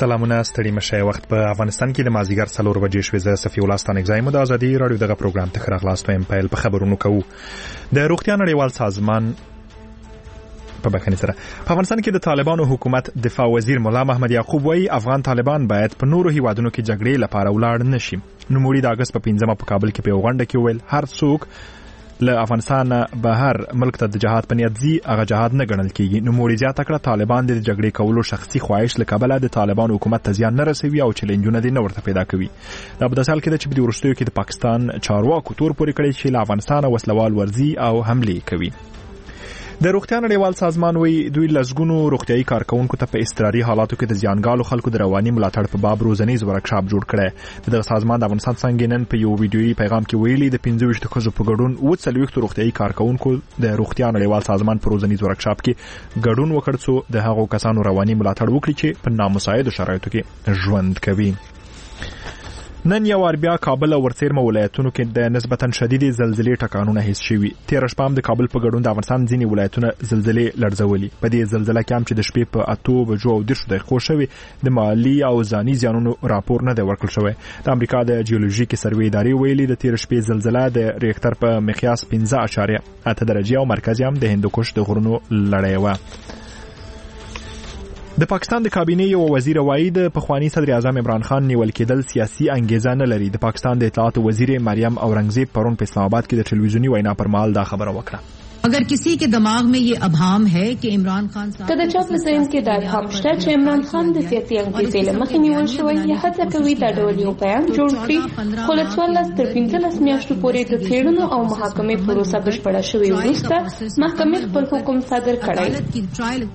سلامونه ستړي مشه. وخت په افغانستان کې د مازیګر 4 بجې شوې. زه صفي الله ستانګزایم د ازادي رادیو دغه پروګرام ته خراغلاست ویم. پیل په خبرونو کوو. د روغتیا نړیوال سازمان په بخښنې سره په افغانستان کې د طالبانو حکومت دفاع وزیر مولا محمد یعقوب وایي افغان طالبان باید په نورو هیوادونو کې جګړې لپاره ولاړ نشي. نوموړي د اگست په 15 په کابل کې په یو غونډه کې ویل هر څوک له افغانستان بهر ملک ته د جهاد په نیت ځي هغه جهاد نه ګڼل کیږي. نوموړي زیاته کړه طالبان د جګړې کولو شخصي خواهش له کبله د طالبان حکومت ته زیان نه رسوي او چیلنجونه دې نه ورته پیدا کوي. دا په داسې حال کې ده چې په وروستیو کې د پاکستان چارواکو تور پورې کړی چې له افغانستان وسلوال ورزي او حملې کوي. د روغتیا نړیوال سازمان وی دوی لزګونو روغتيایي کارکونکو ته په استراري حالاتو کې د زیانګالو خلکو د رواني ملاتړ په باب روزنیز ورکشاپ جوړ کړي. د سازمان د افغانستان څنګه نن په یو ویډیويي پیغام کې ویلي د 25 ښځو په ګډون 40 روغتيایي کارکونکو د روغتیا نړیوال سازمان په روزنیز ورکشاپ کې ګډون وکړ څو د هغو کسانو رواني ملاتړ وکړي چې په نامساعد شرایطو کې ژوند کوي. نن یو بیا کابل او ورڅیرمه ولایتونو کې د نسبتا شدید زلزلې ټکانونه حس شوي. 13 شپه د کابل په ګډون د افغانستان ځینې ولایتونه زلزلې لړزولي. په دې زلزلې کې هم چې د شپې په 8 بجو او 10 دقیقو شوي د مالی او ځاني زیانونو راپور نه دی ورکړل شوی. د امریکا د جیولوژیکي سروې ادارې ویلي د 13 شپې زلزلہ د ریختر په مقیاس 5.8 درجه او مرکز هم د هندوکش د غرونو لړۍ و. د پاکستان د کابینې یو وزیر وایي د پخوانی صدر اعظم عمران خان نیول کېدل سیاسي انګیزه نه لري. د پاکستان د اطلاعات وزیر مریم اورنګزیب پرون په اسلام آباد کې د ټلویزیونی وینا پر مهال دا خبره وکړه. اگر کسی کے دماغ میں یہ ابهام ہے کہ عمران خان صاحب کله چا په ذهن کې دا ابهام شته چې عمران خان د سیاسي انګیزې له مخې نیول شوی یا هڅه کوي دا ډول یو بیان جوړ کړي، خو له 14 تر 15 میاشتو پورې د څېړنو او محاکمې پروسه بشپړه شوې وروسته محکمې خپل حکم صادر کړی.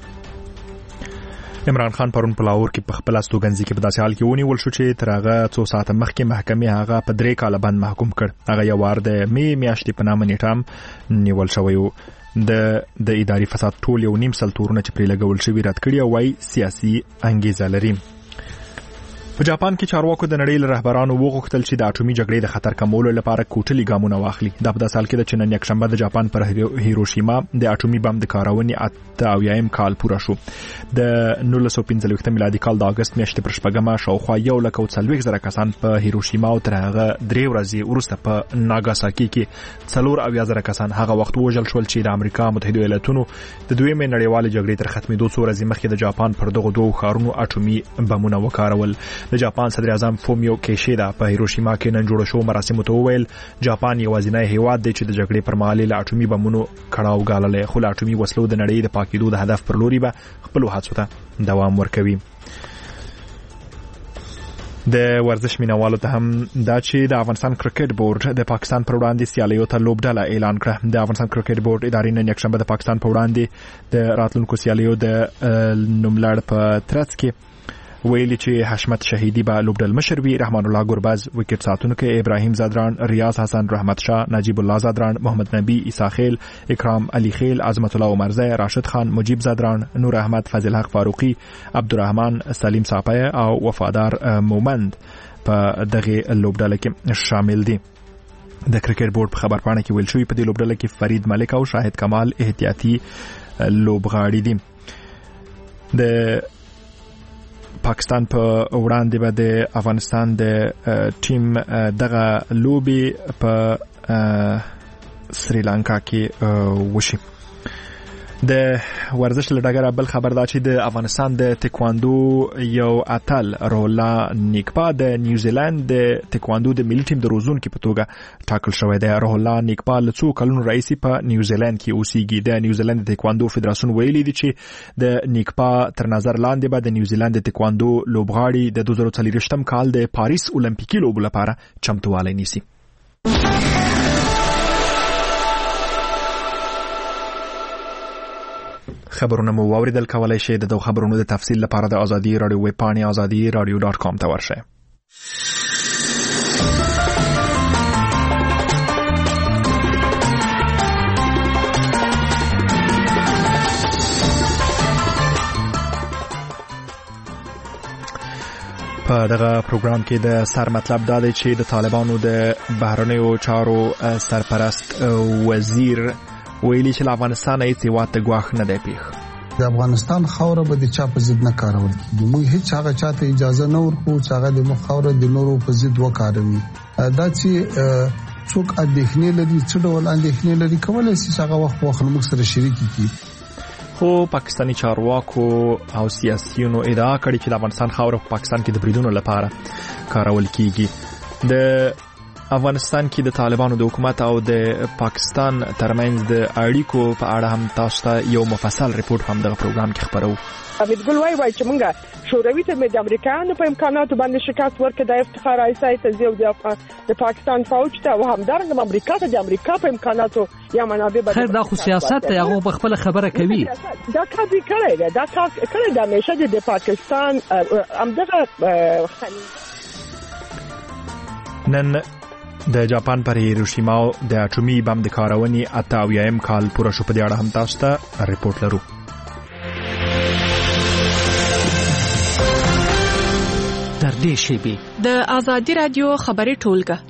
عمران خان پرون په لاهور کې په خپل استوګنځي کې په داسې حال کې ونیول شو چې تر هغه 2 ساعته مخکې محکمې هغه په 3 کاله بند محکوم کړ. هغه یو وار د می میاشتې په نامه نیټه نیول شوی و. د اداري فساد ټول 1.5 سل تورونه چې پرې لګول شوی رد کړی او وايي سیاسي انګیزه لري. په جاپان کې چارواکو د نړۍ له رهبرانو وغوښتل چې د اټومي جګړې د خطر کمولو لپاره کوټلي ګامونه واخلي. دا په داسې حال کې چې نن یکشنبه د جاپان پر هیروشیما د اټومي بم د کارونې 88 کال پوره شو. د 1945 میلادي کال د اگست میاشتې پر شپږمه شاوخوا 140,000 کسان په هیروشیما او تر هغه 3 ورځې وروسته په ناګاساکي کې 4,000 کسان هغه وخت وژل شول چې د امریکا متحده ایالاتونو د دویمې نړیوالې جګړې تر ختمېدو څو ورځې مخکې د جاپان پر دغه دوه ښارونو اټومي بمونه وکارول. د جاپان صدر اعظم فومیو کیشیدا په هیروشیما کې نن جوړ شو مراسمو ته وویل جاپان یوازینی هیواد دی چې د جګړې پر مهال له اټومي بمونو کړهو ګاللې، خو له اټومي وسلو د نړۍ د پاکېدو د هدف پر لوري به خپل هڅو ته دوام ورکوي. د ورزش مینوالو ته هم دا چې د افغانستان کرکټ بورډ د پاکستان پر وړاندې سیالیو ته لوبډله اعلان کړه. د افغانستان کرکټ بورډ ادارې نن یکشنبه د پاکستان پر وړاندې د راتلونکو سیالیو د نوملړ په ترڅ کې ویلي چې حشمت شهیدی به لوبډل مشر وي، رحمان الله ګربز وکټ ساتونکو، ابراهیم زادران، ریاض حسن، رحمت شاه، نجیب الله زادران، محمد نبی، عیسی خیل، اکرام علی خیل، عظمت الله عمرزی، راشد خان، مجیب زادران، نور احمد، فضل حق فاروقی، عبدالرحمن، سلیم صاپی او وفادار مومند په دغه لوبډله کې شامل دي. د کرکټ بورډ په خبرپاڼه کې ویل شوی په دې لوبډله کې فرید ملک او شاهد کمال احتیاطي لوبغاړي دي. د پاکستان په وړاندې به د افغانستان د ټیم دغه لوبي په سریلانکا کې وشي. د ورزش له ډګره بل خبر دا چې د افغانستان د تکواندو یو اتل رولا نیکپا د نیوزیلند د تکواندو د ملي ټیم د روزونکو په توګه ټاکل شوی دی. رولا نیکپا له څو کلونو راځي په نیوزیلند کې اوسېږي. د نیوزیلند د تکواندو فدراسیون ویلي دی چې د نیکپا تر نظر لاندې به د نیوزیلند د تکواندو لوبغاړي د 2024 کال د پاریس اولمپیکي لوبو لپاره چمتووالی نیسي. خبرونه مو واوریدل. کولای شئ د خبرونو د تفصیل لپاره د ازادي رادیو ویب پاڼې azadiradio.com ته ورشئ. په دغه پروګرام کې د سر مطلب دا دی چې د طالبانو د بهرنیو چارو سرپرست وزیر ویلي چې افغانستان هیڅ هیواد ته ګواښ نه دی پیښ. د افغانستان خاوره به د چا په ضد نه کارول کیږي. موږ هیڅ هغه چاته اجازه نه ورکوو چې هغه د موږ خاوره د نورو په ضد وکاروي. دا چې څوک اندېښنې لري څه ډول اندېښنې لري کولای شي هغه وخت موږ سره شریک کړي. خو پاکستاني چارواکو او سیاسيونو ادعا کړې چې د افغانستان خاوره په پاکستان کې د بریدونو لپاره کارول کیږي. د افغانستان کې د طالبانو د حکومت او د پاکستان ترمنځ د اړیکو په اړه هم تاسو ته یو مفصل ریپورت هم دغه پروګرام کې خبرو. امید ګل وایي چې موږ شوروي ته د امریکایانو په امکاناتو باندې شکست ورکړ د افتخار ایسای ته زیو د پاکستان فوج ته او همدارنګه امریکا ته د امریکا په امکاناتو یا منابع باندې خیر دا خو سیاست ته هغه په خپل خبره کوي. دا کار دی کړی دا کار کړی د همیشه د پاکستان همدغه نن د جاپان پر هیروشیما د اټومي بم د کارونې 88م کال پوره شو. په دې اړه هم تاسو ته ریپورت لرو. در دې شی د آزادی رادیو خبري ټولګه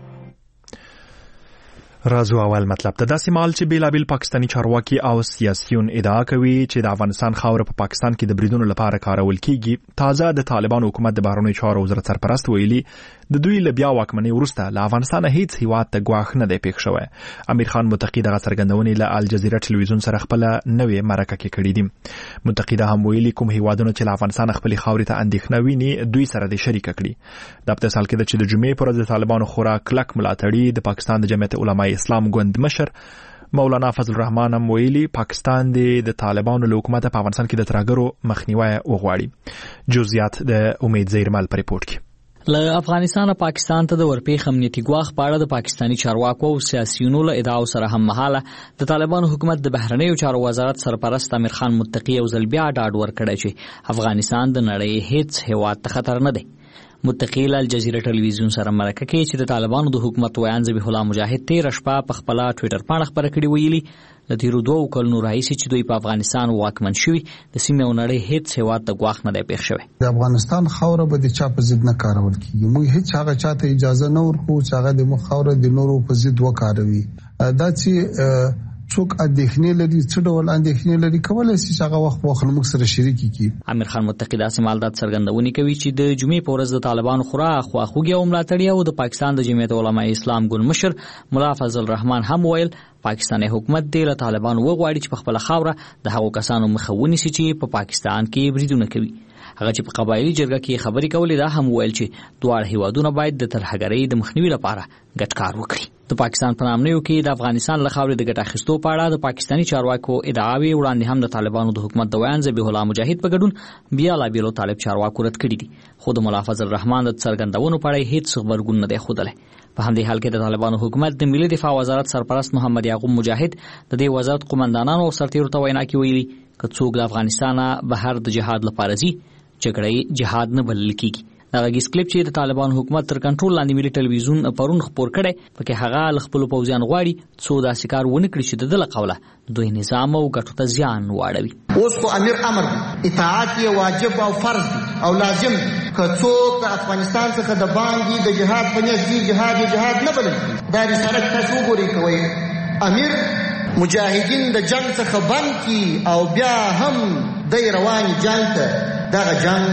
رازو اول مطلب ته داسې مال چې بیلابیل پاکستاني چارواکي او سیاسيون ادعا کوي چې د افغانستان خاوره په پاکستان کې د بریدونو لپاره کارول کیږي. تازه د طالبانو حکومت د بهرنیو چارو وزارت سرپرست ویلي د دوی له بیا واکمنۍ وروسته له افغانستان هیڅ هیواد ته ګواښ نه دی پیښ شوی. امیر خان متقی دغه څرګندونې له الجزیره ټلویزیون سره خپل نوې مرکه کې کړې دي. متقی دا هم ویلي کوم هیوادونه چې له افغانستان خپل خاورې ته اندېښنه ویني دوی سره د شریک کړي. دا په مثال کې د چې د جمعې پر ورځ د طالبانو خورا کلک ملاتړي د پاکستان د جمعیت علماء اسلام ګوند مشر مولانا فضل الرحمن هم ویلي پاکستان د طالبانو له حکومت په افغانستان کې د ترهګرو مخنیوي وغواړي. جزئیات د امید زیرمل پر ریپورت کې. له افغانستان پاکستان ته د ورپېښ امنیتي ګواښ په اړه د پاکستاني چارواکو او سیاسيونو له ادعاو سره هم مهاله د طالبانو حکومت د بهرنیو چارو وزارت سرپرست امیر خان متقی او زلبیا ډاډ ورکړی چې افغانستان د نړۍ هیڅ هیواد ته خطر نه دی. متقی الجزیره ټلویزیون سره مرکه کې چې د طالبانو د حکومت ویان ذبیح الله مجاهد تیر شپه په خپل ټوئیټر باندې خبره کړې ویلي د تیرو 2 کلونو راهیسې چې دوی په افغانستان واکمن شوي د سیمې او نړۍ هیڅ هیواد ته ګواښ نه دی پیښ شوی. د افغانستان خاوره به د چا په ضد نه کارول کیږي. موږ هیڅ هغه چاته اجازه نه ورکوو چې هغه د موږ خاوره د نورو په ضد وکاروي. دا چې څوک اندېښنې لري څه ډول اندېښنې لري کولای شي هغه وخت موږ سره شریک کړي. امیر خان متقی داسې مالدات څرګندونې کوي چې د جمعې په ورځ د طالبانو خورا خواخوږي او ملاتړي او د پاکستان د جمعیت علماء اسلام ګوند مشر مولا فضل الرحمن هم ویل پاکستاني حکومت د طالبانو وغواړي چې په خپل خاوره د هغو کسانو مخه ونیسي چې په پاکستان کې بریدونه کوي. هغه چې په قبایلی جرګه کې خبرې کولې دا هم ویل چې دواړه هیوادونه باید د ترهګرۍ د مخنیوي لپاره ګډ کار وکړي. د پاکستان په نامنیو کې د افغانستان له خاورې د ګټه اخیستو په اړه د پاکستاني چارواکو ادعاوې وړاندې هم د طالبانو د حکومت د ویان ذبیح الله مجاهد په ګډون بیا لا بیلو طالب چارواکو رد کړي دي. خو د مولا فضل الرحمن د څرګندونو په اړه هیڅ خبرګون نه دی ښودلی. په همدې حال کې د طالبانو حکومت د ملي دفاع وزارت سرپرست محمد یعقوب مجاهد د دې وزارت قومندانانو او سرتیرو ته وینا کې ویلي که څوک د افغانستان بهر د جهاد لپاره ځي جګړه جهاد نه بلل کیږي. دا غږیز کلیپ چې د طالبان حکومت تر کنټرول لاندې ملي ټلویزیون پرون خبر کړي پکې هغه خپل پوځیان غواړي څو داسې کار ونه کړي چې د قوله دوی نظام او ګټو ته زیان واړوي. اوس کو امیر امر اطاعت یې واجب او فرض او لازم که څوک د افغانستان څخه د باندې د جهاد په نیت دي جهاد نه بلل دا رسالت تاسو وګورئ کوي امیر مجاهدین د جنگ څخه بند کی او بیا هم د رواني جنگ ته دا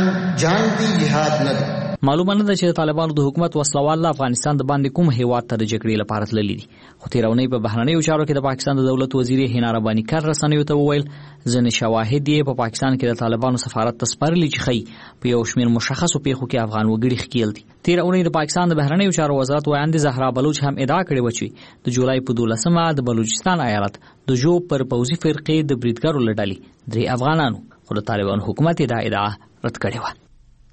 جنگ دی جهاد نه دی. معلومه نه ده چې د طالبانو د حکومت وسلوال افغانستان د باندې کوم هیواد ته د جګړې لپاره تللي دي. خو تیرونی په بهرنیو چارو کې د پاکستان د دولت وزیر هینا ربانی کار رسنیو ته وویل ځینې شواهد یې په پاکستان کې د طالبانو سفارت ته سپارلي چې ښیي په یو شمېر مشخصو پیښو کې افغان وګړي ښکیل دي. تیرونی د پاکستان د بهرنیو چارو وزارت ویاندې زهرا بلوچ هم ادعا کړې و چې د جولای په 12مه د بلوچستان ایالت د جوب پر پوځي فرقې د بریدګرو له ډلې 3 افغانانو خو د طالبانو حکومت دا ادعا رد کړې وه.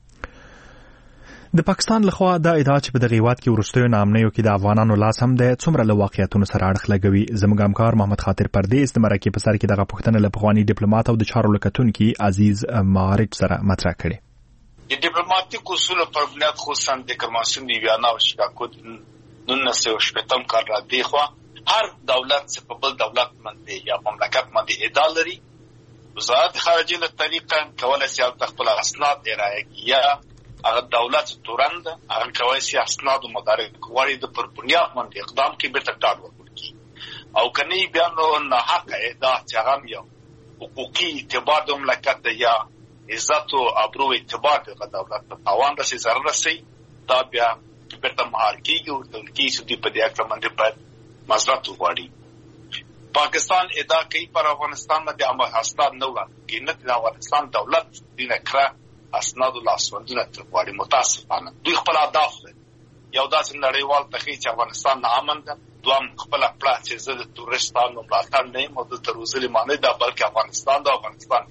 د پاکستان لخوا دا ادعا چې په دغه هیواد کې وروستیو نامنیو کې د افغانانو لاس هم د څومره له واقعیتونو سره اړخ لګوي. زموږ همکار محمد خاطر پردیس د مرکې په سر کې دغه پوښتنه له پخواني ډیپلوماټ او د چارو لکتونکي عزیز مارج سره مطرح کړې. د ډیپلوماټیک اصولو پر بنیاد خصوصا د کنوانسیون دی ویانا او شیکاګو 1980 کال را دی خو هر دولت چې په بل دولت باندې یا مملکت باندې ادعا لري وزارت خارجه له طریقه کولای شي خپل اسناد ارائه یا هغه دولت تورند هغه کوي چې اسناد او مدارک غواړي د پر بنیاد باندې اقدام کې به تکړه ورکړي او کني بیا نو نه حق دا چې هغه یو حقوقي اعتبار د مملکت یا عزت او ابرو اعتبار د دولت په توان د ضرر رسي دا بیا بیرته مهار کیږي او د کیسو دی په دې اړه باندې په مزرعت وغواړي پاکستان ادعا کوي پر افغانستان باندې عمل هستان نه وړاندې نه د افغانستان دولت دینه کړه اسناد الله سوندونه ترغواړي متاسفانه دوی خپل اهداف یو داسې نړیوال تخیل چې افغانستان امن ده دوام خپل خپل چې زه د تورستانو ملاتړ نه یم او د تروزلي معنی دا بلکې افغانستان د افغانستان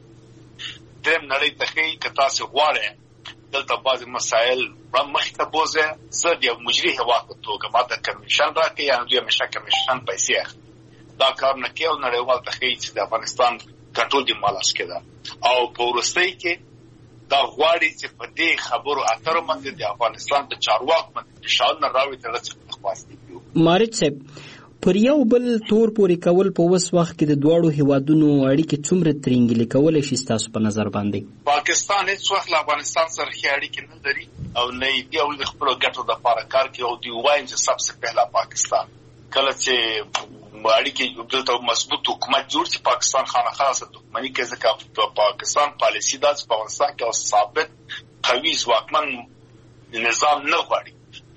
دریم نړۍ تخیل که تاسو غواړئ دلته بعض مسائل مخې ته بوزه زه د یو مجري هیواد په توګه ما د کمیشن راکړي یا دوی همیشه کمیشن پیسې اخلي دا کار نه کوي او نړیوال تخیل چې د افغانستان کنټرول دی مالاس کېده او په وروستۍ کې دا غواړي چې په دې خبرو اترو باندې د افغانستان د چارواکو باندې فشار نه راوړي تر څو په خواستي کیو مارج صاحب پر یو بل تور پورې کول په وس وخت کې د دوړو هیوادونو اړیکې څومره ترنګلې کولای شي تاسو په نظر باندې پاکستان هیڅ وخت له افغانستان سره ښه اړیکې نه لري او نه یې د خپل ګټو لپاره کار کوي او دی وایم چې سبسه پهلا پاکستان کله چې اړیکې دلته مضبوط حکومت جوړ چې پاکستان خانخاسه دښمنی کوي ځکه پاکستان پالیسی د افغانستان کې ثابت قوي ځواکمن نظام نه غواړي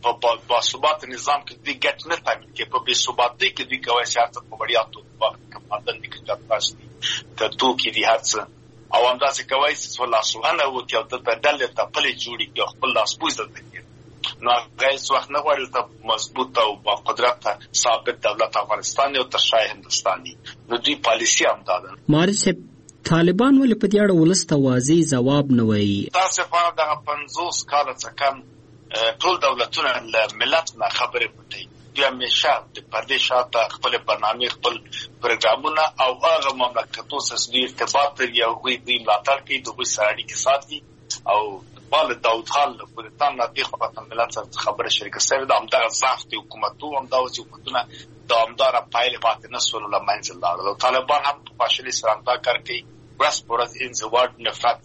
په ثبات نظام کې د ګټ نه تامین کې په بې ثباتۍ کې د کوي سیاست په وړیا توګه کمادن کې تاسو ته تو کې دي هڅه او همداسې کوي چې الله سبحانه و تعالی د بدل ته پلي جوړي کې خپل لاس پوز درته نو غیر وخت نه غواړي ته مضبوط او با قدرت ثابت دولت افغانستان او تر هندستاني نو دوی پالیسی هم دادن مارج طالبان ولې په دې اړه ولسته واضح جواب نه وایي تاسو په دغه 50 کال څخه ټول دولتونه له ملت نه خبرې پټي دوی همیشه د پردې شاته خپل برنامه خپل پروګرامونه او هغه مملکتونو سره د ارتباط لري او دوی ملاتړ کوي دوی سره اړیکې ساتي او بل داود خان له پورتان د خپل ملت سره خبره شریکه سره د امدار ضعف حکومتو همداوس حکومتونه د امدار پایله پاتې نه سول له منځ لاړل طالبان هم په فاشلي سره دا کار کوي ورس پورز انزواد نفرت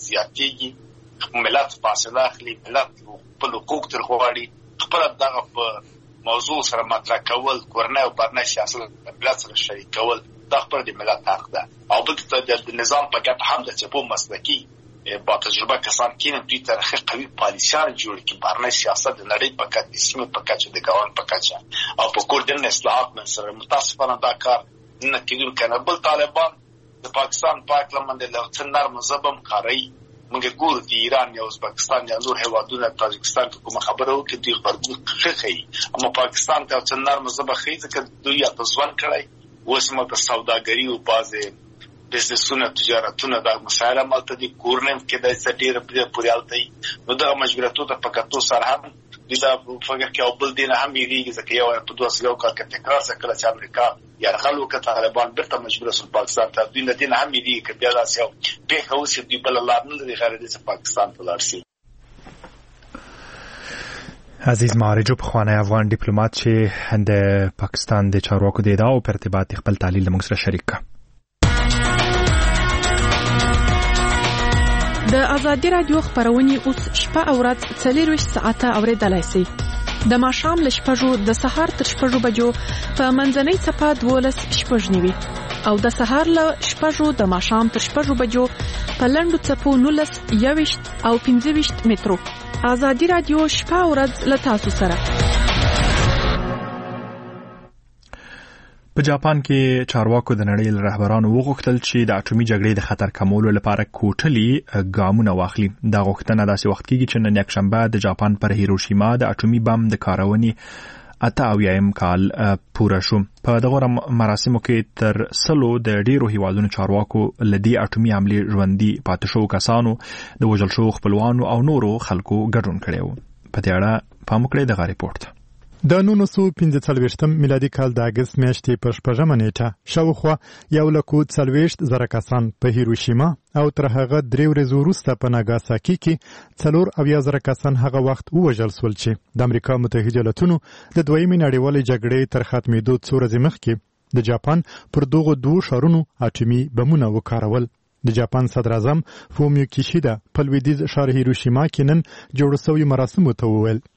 زیاتېږي ملت فاصله اخلي ملت په حقوق تر غواړي خپل دغه په موضوع سره مطرح کول کورنۍ او برنامه سیاست ملت سره شریک کول د خپل د ملت حق ده او بل د نظام په ګټه هم د چپو مسلکی با تجربه کسان کینم دوی ترخی قوي پالیسیان جوړ کی برنامه سیاست د نړۍ په کچه اسمه په کچه د ګوان په کچه او په کوردن اصلاحات من سره متاسفانه دا کار نه کیږي کنه بل طالبان د پاکستان پارلمان د لوڅ نرم زبم کاری موږ ګورو د ایران یا ازبکستان یا نور هیوادونو تاجکستان کې کوم خبره وکړي دوی خبرګون خخي اما پاکستان ته څنګه نرم زبه خي ځکه دوی تاسوان کړی وسمه د سوداګری او بازه بزنسونه تجارتونه د مسایل مالته دي کورنم کې د سټیر پوریالتي نو د مجبوراتو د پکاتو سره هم دا فکر کې او بل دین هم یې ځکه یو په 2000 کال کې تکرار سره چې امریکا یا خلکو کې طالبان برته مجبور سول پاکستان ته دوی نه دین هم یې کې بیا داسې په هوس دی بل الله نه لري غیر د پاکستان په لار شي عزیز مارج په خوانه افغان ډیپلوماټ چې د پاکستان د چارواکو د ادعاو په ارتباط خپل تحلیل موږ سره شریک کړ د ازادي رادیو خبرونه اوس شپه او ورځ 24 ساعته اوریدلای شئ د ماښام له شپږو د سهار تر شپږو بجو په منځنۍ صفه 12 شپږنیوي او د سهار له شپږو د ماښام تر شپږو بجو په لنډو صفو 19 21 او 25 مترو ازادي رادیو شپه او ورځ له تاسو سره په جاپان کې چارواکو د نړۍ له رهبرانو وغوښتل چې د اټومي جګړې د خطر کمولو لپاره کوټلي ګامونه واخلي دا غوښتنه داسې وخت کېږي چې نن یکشنبه د جاپان پر هیروشیما د اټومي بم د کارونې 88 کال پوره شو په دغه مراسمو کې تر 100 د ډیرو هیوادونو چارواکو لدی اټومي حملې ژوندۍ پاتې شو کسانو د وژل شو خپلوانو او نورو خلکو ګډون کړي په دې اړه پام وکړئ دغه ریپورت د 1945 میلادي کال د اگست میاشتې په 14 نیټه شاوخوا 140,000 کسان په هیروشیما او تر هغه 3 ورځې وروسته په ناګاساکي کې 4,000 کسان هغه وخت وژل شول چې د امریکا متحده ایالاتونو د دویمې نړیوالې جګړې تر ختمېدو څو ورځې مخکې د جاپان پر دغو دوو ښارونو اټومي بمونه وکارول د جاپان صدر اعظم فومیو کیشیدا په لویدیځ ښار هیروشیما کې نن جوړ شوي مراسمو ته وویل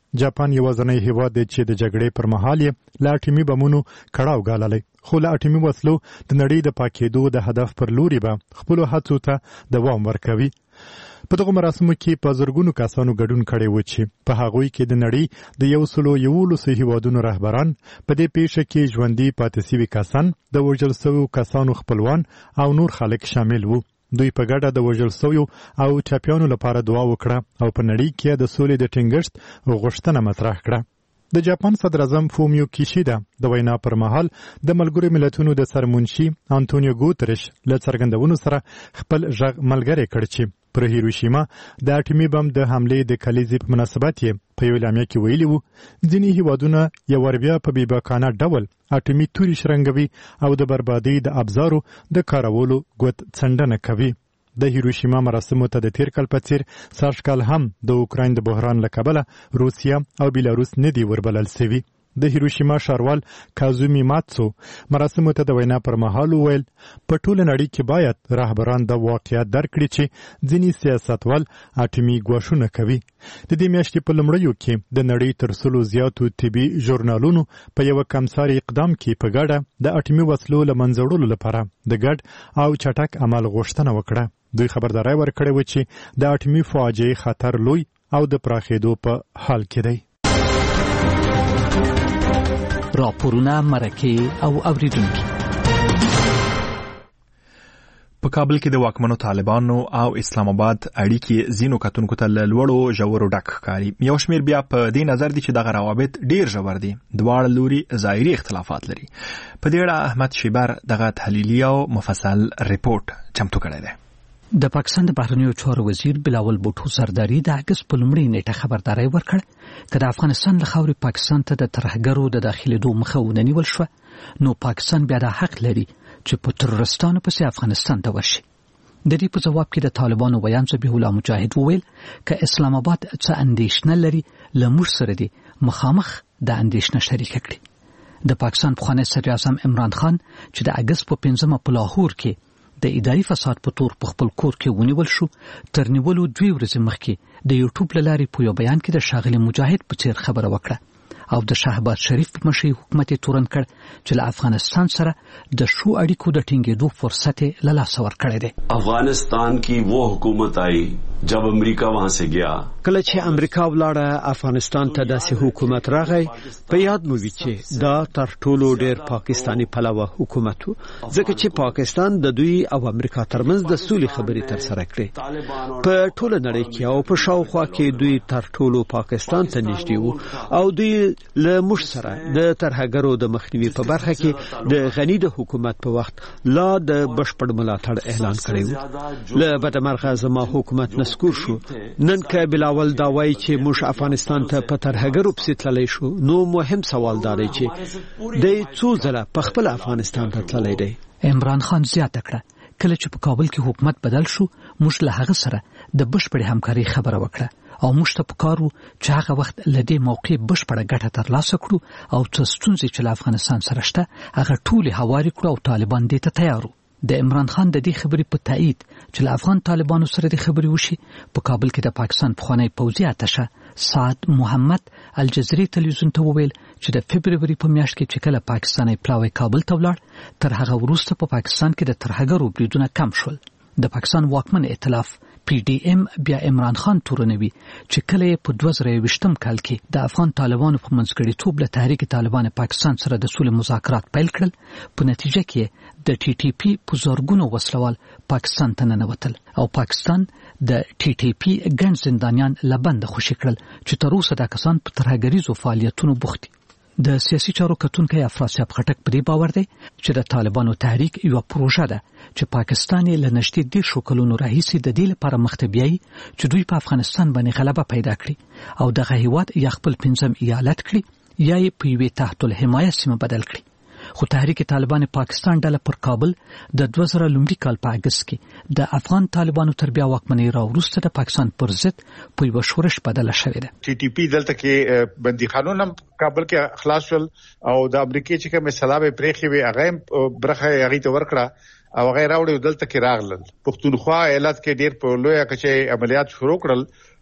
جاپان یوازینی هیواد دی چې د جګړې پر مهال یې له اټومي بمونو کړاو ګاللی، خو له اټومي وسلو د نړۍ د پاکېدو د هدف پر لوري به خپلو هڅو ته دوام ورکوي. په دغه مراسمو کې په زرګونو کسانو ګډون کړی و چې په هغوی کې د نړۍ د 111 هیوادونو رهبران، په دې پیښه کې ژوندي پاتې سوي کسان، د وژل شویو کسانو خپلوان او نور خلک شامل وو. دوی په ګډه د وژل شویو او ټپیانو لپاره دعا وکړه او په نړۍ کې د سولې د ټینګښت غوښتنه مطرح کړه. د جاپان صدر اعظم فومیو کیشیدا د وینا پر مهال د ملګرو ملتونو د سرمنشي انټونیو ګوتریش له څرګندونو سره خپل غږ ملګری کړ چې پر هیروشیما د اټومي بم د حملې د کلیزې په مناسبت یې په یو اعلامیه کې ویلي وو ځینې هیوادونه یو ور بیا په بیباکانه ډول اټومي توري شرنګوي او د بربادۍ د ابزارو د کارولو ګوت څنډنه کوي. د هیروشیما مراسمو ته د تیر کال په څیر سږکال هم د اوکراین د بحران له کبله روسیه او بیلاروس نه دی وربلل سوي. د هیروشیما ښاروال کازومی ماتسو مراسمو ته د وینا پر مهال وویل په ټوله نړۍ کې باید رهبران د واقعیت درک کړي چې ځینې سیاستوال اټومي ګواښونه کوي. د دې میاشتې په لومړیو کې د نړۍ تر 100 زیاتو طبي ژورنالونو په یو کمساري اقدام کې په ګډه د اټومي وسلو له منځه وړلو لپاره د ګډ او چټک عمل غوښتنه وکړه. دوی خبرداري ورکړې و چې د اټومي فاجعې خطر لوی او د پراخېدو په حال کې دی. راپورونه، مرکې او اوریدونکي. په کابل کې د واکمنو طالبانو او اسلام آباد اړیکې ځینو کتونکو ته له لوړو ژورو ډک ښکاري. یو شمېر بیا په دې نظر دي چې دغه روابط ډېر ژور دي. دواړه لوري ظاهري اختلافات لري. په دې اړه احمد شیبر دغه تحلیلي او مفصل ریپورت چمتو کړی دی. د پاکستان د بهرنیو چارو وزیر بلاول بوټو زرداری د اگست په لومړۍ نیټه خبرداري ورکړه چې د افغانستان له خاورې پاکستان ته د ترهګرو د داخلېدو مخه ونیول شوه، نو پاکستان بیا د حق لري چې په ترورستانو پسې افغانستان ته ورشي. د دې په جواب کې د طالبانو ویان ذبیح الله مجاهد وویل که اسلام آباد څه اندېښنه لري له موږ سره دي مخامخ د اندېښنه شریکه کړي. د پاکستان پخوانی صدر اعظم عمران خان چې د اگست په 5 په لاهور کې د اداري فساد په تور په خپل کور کې ونیول شو، تر نیولو 2 ورځې مخکې د یوټیوب له لارې په یو بیان کې د ښاغلي مجاهد په څیر خبره وکړه او د شهباز شریف په مشرۍ حکومت یې تورن کړ چې له افغانستان سره د ښو اړیکو د ټینګېدو فرصت یې له لاسه ورکړی دی. افغانستان کی وہ حکومت آئی جب امریکا وہاں سے گیا. کله چې امریکا ولاړه افغانستان ته داسې حکومت راغی، په یاد مو وي چې دا تر ټولو ډېر پاکستاني پلوه حکومت و، ځکه چې پاکستان د دوی او امریکا ترمنځ د سولې خبرې ترسره کړې. په ټوله نړۍ کې او په شاوخوا کې دوی تر ټولو پاکستان ته نږدې وو او دوی له موږ سره د ترهګرو د مخنیوي په برخه کې د غني د حکومت په وخت لا د بشپړ ملاتړ اعلان کړی و. له بدمرغه زما حکومت نسکور شو. نن که بلاول دا وایي چې موږ افغانستان ته په ترهګرو پسې تللی شو، نو مهم سوال دا دی چې دی څو ځله په خپل افغانستان ته تللی دی. عمران خان زیاته کړه کله چې په کابل کې حکومت بدل شو، موږ له هغه سره د بشپړې همکارۍ خبره وکړه او موږ ته پکار وو چې هغه وخت له دې موقع بشپړه ګټه ترلاسه کړو او څه ستونزې چې له افغانستان سره شته هغه ټولې هوارې کړو او طالبان دې ته تیار وو. د عمران خان د دې خبرې په تایید چې له افغان طالبانو سره د خبرې وشي، په کابل کې د پاکستان پخوانی پوځي اتشه سعد محمد الجزیري تلویزیون ته وویل چې د فبروري په میاشت کې چې کله پاکستاني پلاوی کابل ته ولاړ، تر هغه وروسته په پاکستان کې د ترهګرو بریدونه کم شول. د پاکستان واکمن ائتلاف PDM بیا عمران خان تورنوي چې کله په 2020 کال کې د افغان طالبانو په منځګړیتوب له تحریک طالبان پاکستان سره د سولې مذاکرات پیل کړل، په نتیجه کې د TTP په زورګونو وسلوال پاکستان ته ننوتل او پاکستان د TTP ګڼ زندانیان له بنده خوشي کړل چې تر اوسه دا کسان په ترهګریزو فعالیتونو بوخت دي. د سیاسي چارو کتونکی افراسیاب خټک په دې باور دی چې د طالبانو تحریک یو پروژه ده چې پاکستان یې له نږدې 10 کلونو راهیسې د دې لپاره مخ ته بیایي چې دوی په افغانستان باندې غلبه پیدا کړي او دغه هیواد یا خپل 5م ایالت کړي یا یې په یوې تحت الحمایه سیمه بدل کړي. خو تحریک طالبان پاکستان ډله پر کابل د 2000 لومړي کال په اگست کې د افغان طالبانو تر بیا واکمنۍ راوروسته د پاکستان پر ضد په یو شورش بدله شوې ده. TTP دلته کې بندیخانونه کابل کې خلاص شول او د امریکای چې کوم سلامه پرېخي وي هغه برخه هغه ته ورکړه او غیر راوړي دلته کې راغلل. پښتونخوا ایالت کې ډېر په لوی کچې عملیات شروع کړل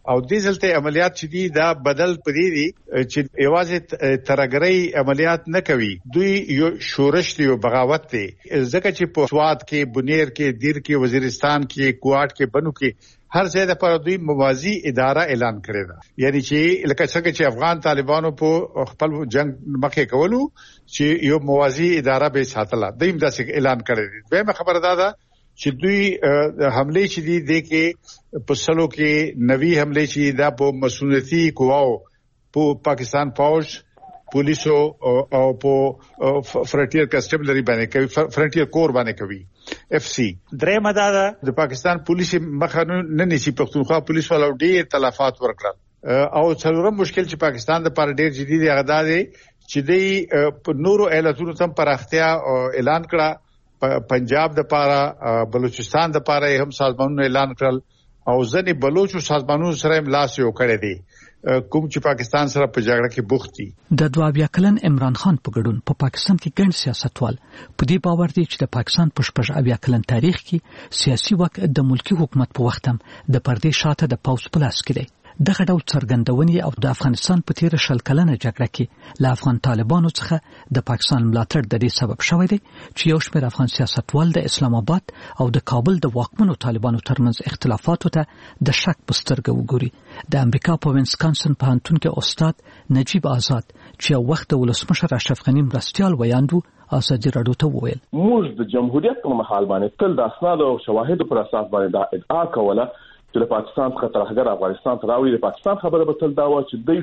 او د ځلته عملیات چې دي دا بدل پدې دي چې یوازې ترګرۍ عملیات نه کوي دوی یو شورش دی او بغاوت دی ځکه چې په سواد کې بنیر کې دیر کې وزیرستان کې کوټ کې بنو کې هر ځای د پر دوی موازی اداره اعلان کړی دا یعنی چې لکه څنګه چې افغان طالبانو په خپل جنگ مخې کولو چې یو موازی اداره به ساتله دیم داسې اعلان کړی دی به خبره ده چې دوی حمله چې دي د کې په سلو کې نوي حمله چې دا په مسؤلیتي قواو په پاکستان فوج پولیسو او په فرنټیر کسټملری باندې کوي فرنټیر کور باندې کوي اف سی درې مدار د پاکستان پولیس مخه نه نشي پښتونخوا پولیس ولو ډېر تلفات ورکړل او څلورم مشکل چې پاکستان د پر ډېر جدي دی هغه دی چې د په نورو ایالتونو تم پراختیا اعلان کړه پنجاب د پاره بلوچستان د پاره هم سازمانونو اعلان کړل او ځنې بلوچو سازمانونو سره لاس یو کړی دی کوم چې پاکستان سره په جګړه کې بوخت دي د 22 کلن عمران خان په ګډون په پاکستان کې ګڼ سیاستوال په دې باور دي چې د پاکستان په 18 کلن تاریخ کې سیاسي واک د ملکی حکومت په وخت هم د پردې شاته د پاوس په لاس کې دی دغه ډول څرګندونې او د افغانستان په تیر شل کلنه جګړه کې له افغان طالبانو څخه د پاکستان ملاتړ د دې سبب شوی دی چې یو شمېر افغان سیاستوال د اسلام آباد او د کابل د واکمنو طالبانو ترمنځ اختلافاتو ته د شک په سترګه وګوري د امریکا په وینسکانسن پوهنتون کې استاد نجیب آزاد چې یو وخت د ولسمشر اشرف غنی مرستیال ویاندو ازادي راډیو ته وویل موږ د جمهوریت په محل باندې تل د اسناد او شواهد پر اساس باندې دا ادعا کوله چې د پاکستان څخه ترهګر افغانستان ته راوړي د پاکستان خبره به تل دا و چې دوی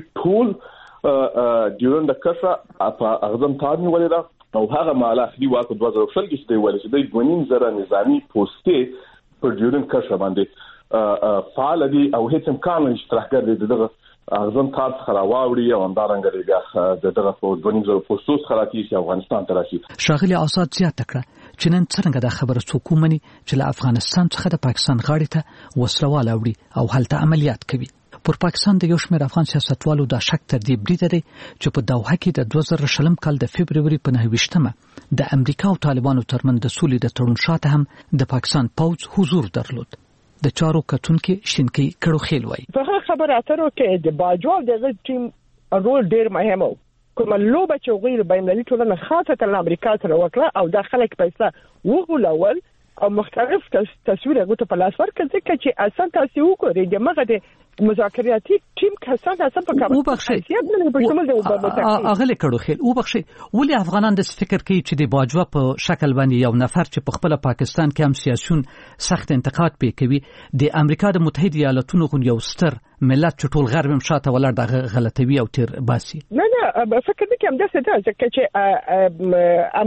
ټول ډیورنډ کرښه په اغزن تار نیولې ده او هغه مال اخلي واکو 2000 کې چې ویل چې دوی 2.5 نظامی پوسټې پر ډیورنډ کرښه باندې فعال دي او هیڅ امکان نشته ترهګر دغه اغزن تار څخه راوړي او همدارنګه بیا دغه په 2.5 پوسټو څخه راځي افغانستان ته راشي شاغلي آزاد زیاته کړه چې نن څنګه دا خبره څوک ومني چې له افغانستان څخه د پاکستان غاړې ته وسلوال اوړي او هلته عملیات کوي پر پاکستان د یو شمېر افغان سیاستوالو دا شک تر دې بریده دی چې په دوحه کې د 2000 کال د فبرवरी په 9 د امریکا او طالبانو ترمنځ د سولې د تړون شاته هم د پاکستان پوځ حضور درلود د چارو کتونکو شینکی کړو خېل وای په خبره اترو کې د باجوال د ټیم رول ډیر مهم و کوم لوبه چې غیر بینالمللي ټولنه خاصه د امریکا سره وکړه او د خلک پیسې وغولول او مختلف تصویر غوته په لاس ورکړ ځکه چې اصلا تاسو وګورئ د مغه د مذاکراتي ټیم کسان اصلا په کابل اغله کړو خیر او بخشي ولې افغانان د فکر کوي چې د باجوا په شکل باندې یو نفر چې په خپل پاکستان کې هم سیاسيون سخت انتقاد کوي د امریکا د متحده ایالاتونو غو یو ستر ملت چې ټول غرب مشاته ولر د غلطوي او تیر باسي نه فکر دې کوم داسې ده ځکه چې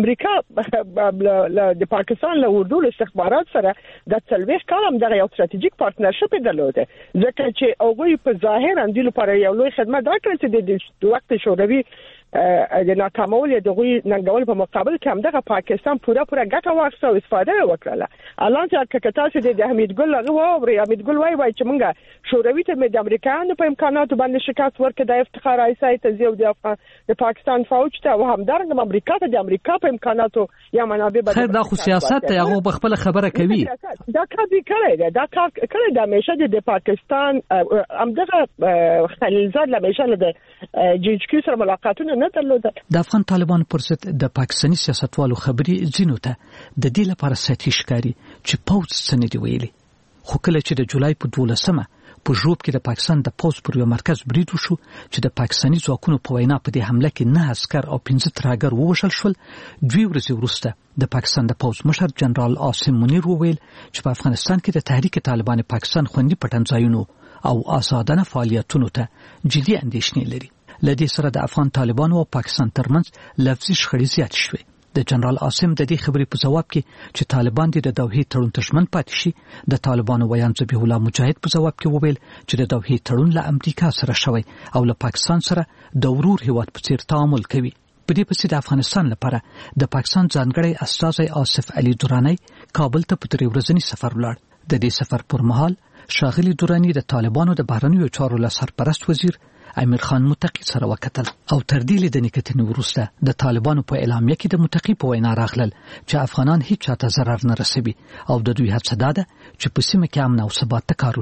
امریکا د پاکستان له اردو استخبارات سره د تلويخ کالم دغه یو ستراتیژیک پارتنرشپ درلوده ځکه چې اوغوی په ظاهر اندی لپاره یو لوی خدمت راکړي چې د وخت شوروي د ناکامول د غوی ننګول په مقابل کې هم دغه پاکستان پوره ګټه واخیسته او استفاده وکړه الان چې کتاسو د حمید ګل هغه او حمید ګل وای چې مونږه شوروي ته د امریکایانو په امکاناتو باندې شکایت ورکړ د افتخار ایسای ته زیو د پاکستان فوج ته او همدارنګه امریکا ته د امریکا په امکاناتو یا منابع بدل خیر دا خو سیاست ته هغه خپل خبره کوي دا کار دی کړی دا همیشه د پاکستان همدغه خلیلزاد همیشه د جی ایچ کیو سره ملاقاتونه د افغان طالبانو پر ضد د پاکستاني سیاستوالو خبري زینو ته د دې لپاره ساتي ښکاری چې پوز څنګه دی ویلي خو کله چې د جولای په 12مه په جوب کې د پاکستان د پوز پر یو مرکز برید وشو چې د پاکستاني ځواکونو په وینا په دې حمله کې 9 عسكر او 15 ترهګر ووژل شول دوی ورځې وروسته د پاکستان د پوز مشر جنرال عاصم منیر وویل چې په افغانستان کې د تحریک طالبان پاکستان خوندي پټنځایونو او آزادانه فعالیتونو ته جدي اندېښنې لري لدې سره د افغان طالبانو او پاکستان ترمنځ لفظي شخړې زیات شوې د جنرال عاصم د دې خبرې په جواب کې چې طالبان د دوحې تړون ته ژمن پاتې شي د طالبانو ویان ذبیح الله مجاهد په جواب کې وویل چې د دوحې تړون له امریکا سره شوی او له پاکستان سره د ورور هیواد په څیر تعامل کوي په دې پسې د افغانستان لپاره د پاکستان ځانګړی استازی آصف علي دورانی کابل ته په 3 ورځنی سفر ولاړ د دې سفر پر مهال شاغلي دورانی د طالبانو د بهرنیو چارو له سرپرست وزیر امیر خان متقی سره وکتل او تر دې لیدنې کتنې وروسته د طالبانو په اعلامیه کې د متقی په وینا راغلل چې افغانان هیڅ چاته ضرر نه رسوي او د دوی هڅه ده چې په سیمه کې امن او ثبات ته کار وشي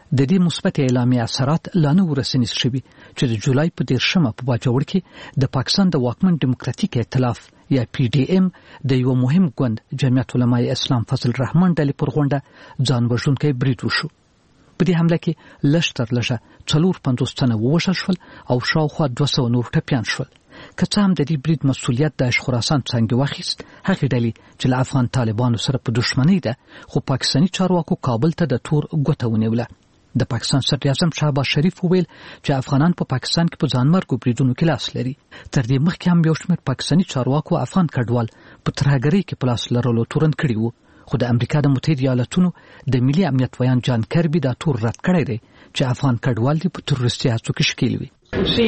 د دې مثبت اعلامیه اثرات لا نه ورسنیز شوي چې د جولای په 10 په باجوړ کې د پاکستان د واکمن دیموکراتیک ائتلاف یا PDM د یو مهم ګوند جمعیت علماء اسلام فضل الرحمن ډلې پر غونډه ځان وژونکی برید وشو. په دې حمله کې لشتر لږه 450 تنه ووژل شول او شاوخوا 200 نور ټپیان شول. که څه هم د دې برید مسؤلیت د خراسان څنګه واخیست، هغه ډلې چې له افغان طالبانو سره په دښمنۍ ده خو پاکستاني چارواکو کابل ته د تور ګوته ونیوله. د پاکستان صدر اعظم شهباز شریف وویل چې افغانان په پاکستان کې په ځانمرګو بریدونو کې لاس لري. تر دې مخکې هم یو شمېر پاکستاني چارواکو افغان کډوال په ترهګرۍ کې په لاس لرلو تورن کړي وو، خو د امریکا د متحده ایالاتونو د ملي امنیت ویان جان کربي دا تور رد کړی دی چې افغان کډوال دي په تروریستي هڅو کې ښکېل وي.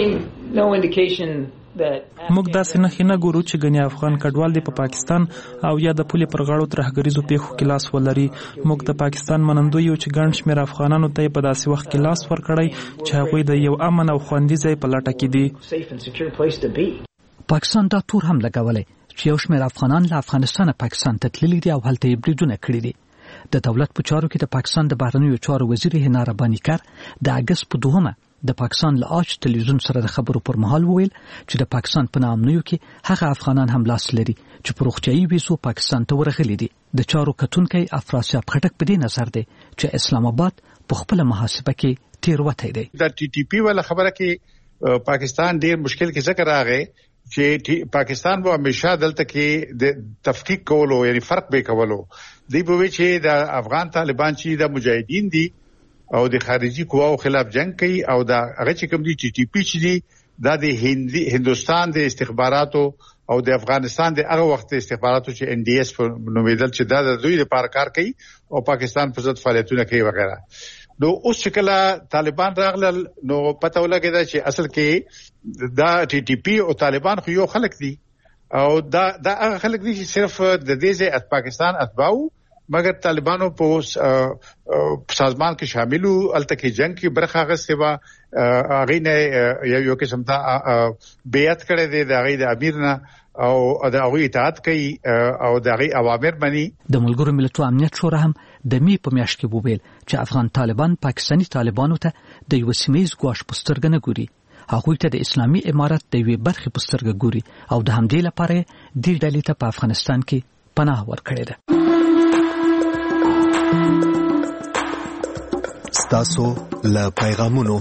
موږ داسې نښې نه ګورو چې ګنې افغان کډوال دی په پاکستان او یا د پولې پر غاړو ترهګریزو پیښو کې لاس ولري. موږ د پاکستان منندوی یو چې ګڼ شمېر افغانانو ته په داسې وخت کې لاس ورکړی چې هغوی د یو امن او خوندي ځای په لټه کې دي. پاکستان دا تور هم لګولی چې یو شمېر افغانان له افغانستانه پاکستان ته تللي دي او هلته یې بریدونه کړي دي. د دولت په چارو کې د پاکستان د بهرنیو چارو وزیر هنا رباني کار د اګست په 2 د پاکستان له آج تلویزیون سره د خبرو پر مهال وویل چې د پاکستان په نامنیو کې هغه افغانان هم لاس لري چې په روغتیايي ویزو پاکستان ته ورغلي دي. د چارو کتونکي افراسیاب خټک په دې نظر دی چې اسلام آباد په خپل محاسبه کې تیروتی دی. د TTP ولا خبره کې پاکستان ډیر مشکل کې ذکر راغی چې پاکستان به همیشه دلته کې د تفکیک کولو یعنی فرق به کولو دی به چې د افغان طالبان چې د مجاهدین دي او د خارجي قواو خلاف جنگ کوي او دا هغه چې کوم دي TTP چې دي دا د هندوستان د استخباراتو او د افغانستان د هغه وخت استخباراتو چې NDS په نومیدل چې دا د دوی لپاره کار کوي او پاکستان په ضد فعالیتونه کوي وغیرہ. نو اوس چې کله طالبان راغلل نو پته ولګیدا چې اصل کې دا TTP او طالبان خو یو خلک دي او دا هغه خلک دي چې صرف د دې ځای پاکستان اتباعو مگر طالبانو په سازمان کې شاملو الته کې جنگ کې برخه غوښتي وا هغه نه یو قسم ته بیعت کړی دی د هغه د امیر نه او د هغه اطاعت کوي او د هغه اوامر مني. د ملګرو ملتونو امنیت شورا هم د می په میاشت کې وویل چې افغان طالبان پاکستاني طالبانو ته د یو سیمه‌ییز ګواښ په سترګه نه ګوري، هغوی ته د اسلامي امارت د یوې برخې په سترګه ګوري او د همدې لپاره دې ډلې ته په افغانستان کې پناه ورکړې ده. ستاسو له پیغامونو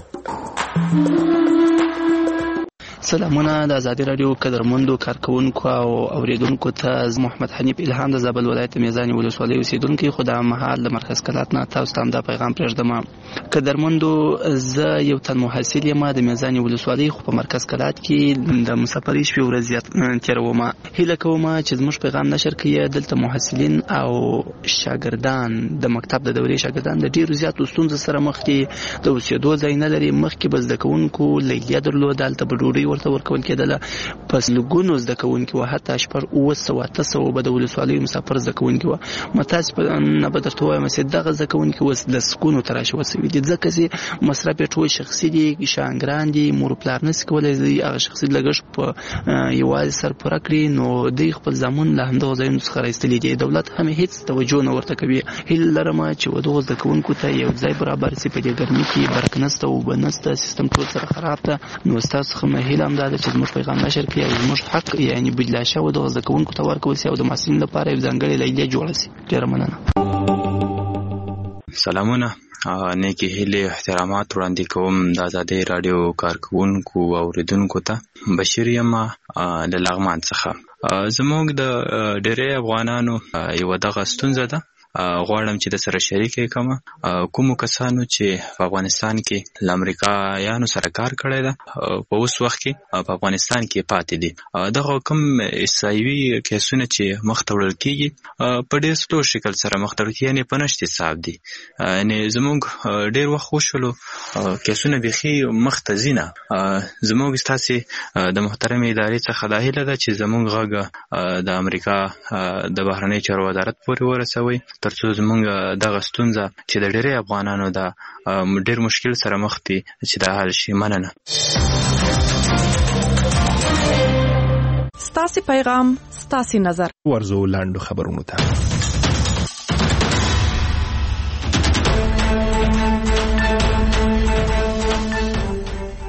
سلامونه د ازادي رادیو قدرمندو کارکونکو او اوریدونکو ته محمد حنیف الهام د زابل ولایت میزانی ولسوالۍ اوسیدونکو خدای مهال د مرکز کلات نه تاسو ته دا پیغام پرېږدم. قدرمندو زه یو تن محصل یم د میزانی ولسوالۍ خو په مرکز کلات کې د مسافرۍ شپې ورځ تیروم. هیله کوم چې زموږ پیغام نشر کړئ. دلته محصلین او شاګردان د مکتب د دورې شاګردان د ډیرو زیاتو ستونزو سره مخ دي. د اوسېدو ځای نه لري. مخکې به زده کوونکو لیلیه درلوده، هلته به ډوډۍ ورته ورکول کېدله. پس لګونو زده کوونکي وو، حتی شپږ 800 به د ولسوالیو مسافر زده کوونکي وو. متاسفانه به درته وایم چې دغه زده کوونکي اوس لسګونو ته راشي وسوي دي، ځکه چې مصرف یې ټول شخصي دي، شاګردان دي، مور پلار نشي کولی هغه شخصي لګښت په یوازې سر پوره کړي. نو دوی خپل زامن له همدغه ځایونو څخه راایستلي دي. دولت هم هیڅ توجه نه ورته کوي. هیله لرم چې دغه زده کوونکو ته یو ځای برابر شي. په دې ګرمۍ کې برق نشته، اوبه نشته، سیستم ټول سره خراب ده. نو ستاسو څخه هیله هم ده چې زموږ پیغام نشر کړئ او زموږ حق یعنی بدلا شوی د زده کوونکو ته ورکول شي او د محصلینو لپاره یو ځانګړی لیلیه جوړه شي. ډېره مننه. سلامونه، نیکی هیله احترامات وړاندې کوم د ازادي رادیو کارکونکو او اوریدونکو ته. بشیر یم د لغمان څخه. زموږ د ډېری افغانانو یو دغه ستونزه ده، غواړم چې د سره شریکې کوم کوم کسانو چې په افغانستان کې له امریکایانو سره کار کړی ده په اوس وخت کې په افغانستان کې پاتې دي. دغه کوم احصایوي کیسونه چې مخ ته وړل کېږي په ډېر سلو شکل سره مخ ته وړل کېږي، یعنې په نشت حساب دي. یعنې زموږ ډېر وخت وشولو کیسونه بیخي مخ ته ځي نه. زموږ ستاسې د محترمې ادارې څخه دا هیله ده چې زموږ غږ د امریکا د بهرنۍ چارو وزارت پورې ورسوي ترڅو زموږ دغه ستونزه چې د ډېری افغانانو د ډېر مشکل سره مخ دي چې دا حل شي. مننه. ستاسو پیغام، ستاسو نظر. ورزو لاندو خبرونو ته.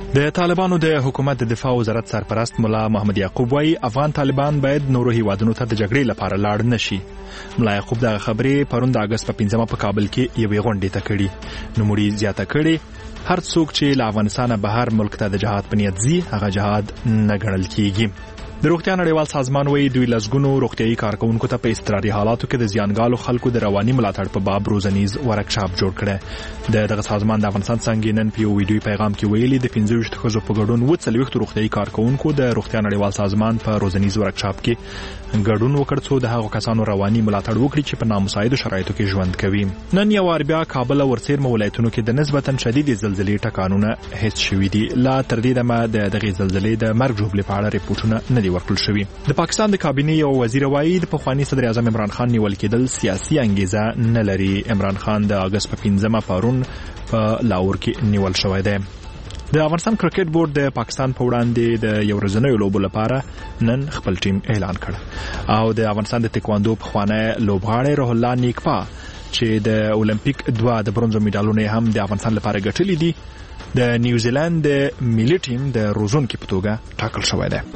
د طالبانو د حکومت د دفاع وزارت سرپرست مولا محمد یعقوب وايي افغان طالبان باید نورو هیوادونو ته د جګړې لپاره لاړ نشي. مولا یعقوب د خبرې پرون د اگست په 15 په کابل کې یوې غونډې ته کړي. نو مړي زیاته کړي هر څوک چې له افغانستانه بهر ملک ته د جهاد په نیت ځي هغه جهاد نه ګڼل کیږي. د روغتیا نړیوال سازمان وايي دوی لسګونو روغتیايي کارکونکو ته په اضطراري حالاتو کې د زیانګالو خلکو د رواني ملاتړ په باب روزنیز ورکشاپ جوړ کړي. دغه سازمان د افغانستان څنګه نن په یو ویډیو پیغام کې ویلي د 15 ښځو په ګډون 40 روغتیايي کارکونکو د روغتیا نړیوال سازمان په روزنیز ورکشاپ کې ګډون وکړ څو د هغو کسانو رواني ملاتړ وکړي چې په نامساعدو شرایطو کې ژوند کوي. نن یو بیا کابل او ورڅیرمه ولایتونو کې د نسبتا شدید زلزلې ټکانونه هیڅ شوي دي. لا تر دې دمه د دغه زلزلې د مرګ ژوبلې په اړه ریپورتونه نه دي ورکړل شوي. د پاکستان د کابینې یو وزیر وايي د پخوانی صدر اعظم عمران خان نیول کېدل سیاسي انګیزه نه لري. عمران خان د اگست په 15 پرون په لاهور کې نیول شوی دی. د افغانستان کرکټ بورډ د پاکستان په وړاندې د یو ورځنیو لوبو لپاره نن خپل ټیم اعلان کړ او د افغانستان د تکواندو پخوانی لوبغاړی روح الله نیکپا چې د اولمپیک 2 د برونزو میډالونه هم د افغانستان لپاره ګټلي دي د نیوزیلند د ملي ټیم د روزونکو په توګه ټاکل شوی دی.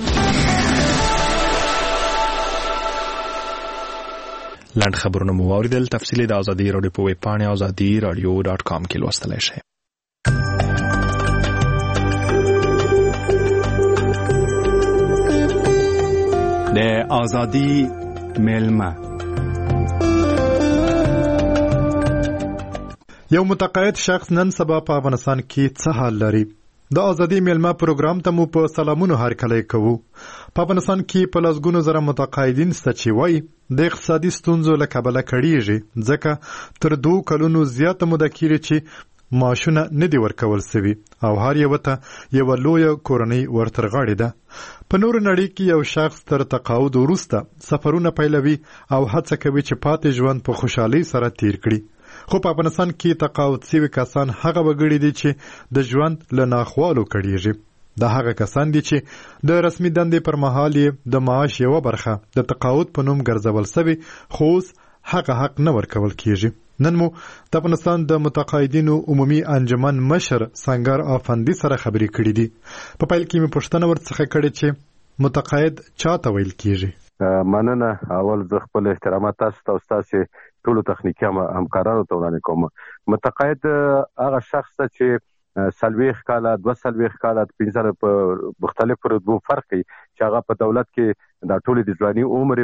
لاند خبرونه مو واوریدل. تفصیلی د ازادي رادیو په ویب پاڼه azadi.radio.com کې لوستلای شئ. د ازادي ملما یو متقاعد شخص نن سبا په افغانستان کې څه حال لري؟ د ازادي ملما پروګرام ته مو په سلامونو هرکلی کوو. په افغانستان کې په لسګونو زره متقاعدین شته چې وایي د اقتصادي ستونزو له کبله کړيږي ځکه تر 2 کلونو زیاته موده کېږي چې معاشونه نه دي ورکول شوي او هر یو ته یو لوی کورنۍ ورترغاړي ده. په نور نړۍ کې یو شخص تر تقاعد وروسته سفرونه پیلوي او هڅه کوي چې پاتې ژوند په خوشحالۍ سره تیر کړي. خو په افغانستان کې تقاعد شوي کسان هغه وګړي دي چې د ژوند له ناخوالو کړيږي. دا هغه کسان دي چې د رسمي دندې پر مهال د معاش یو برخه د تقاعد په نوم ګرځول شوی خو هغه حق نه ورکول کیږي. نن مو د افغانستان د متقاعدینو عمومي انجمن مشر سنگر افندي سره خبرې کړې دي. په پیل کې مې پوښتنه ورڅخه کړې چې متقاعد چاته ویل کیږي؟ مننه. اول زه خپل احترامات تاسو ته او تاسو ټول تخنیکی همکارانو ته وړاندې کوم. متقاعد هغه شخص چې سلويخ کاله 2 کاله 15 په مختلف رتبو فرق کوي چې هغه په دولت کې د ټولې د ځواني عمر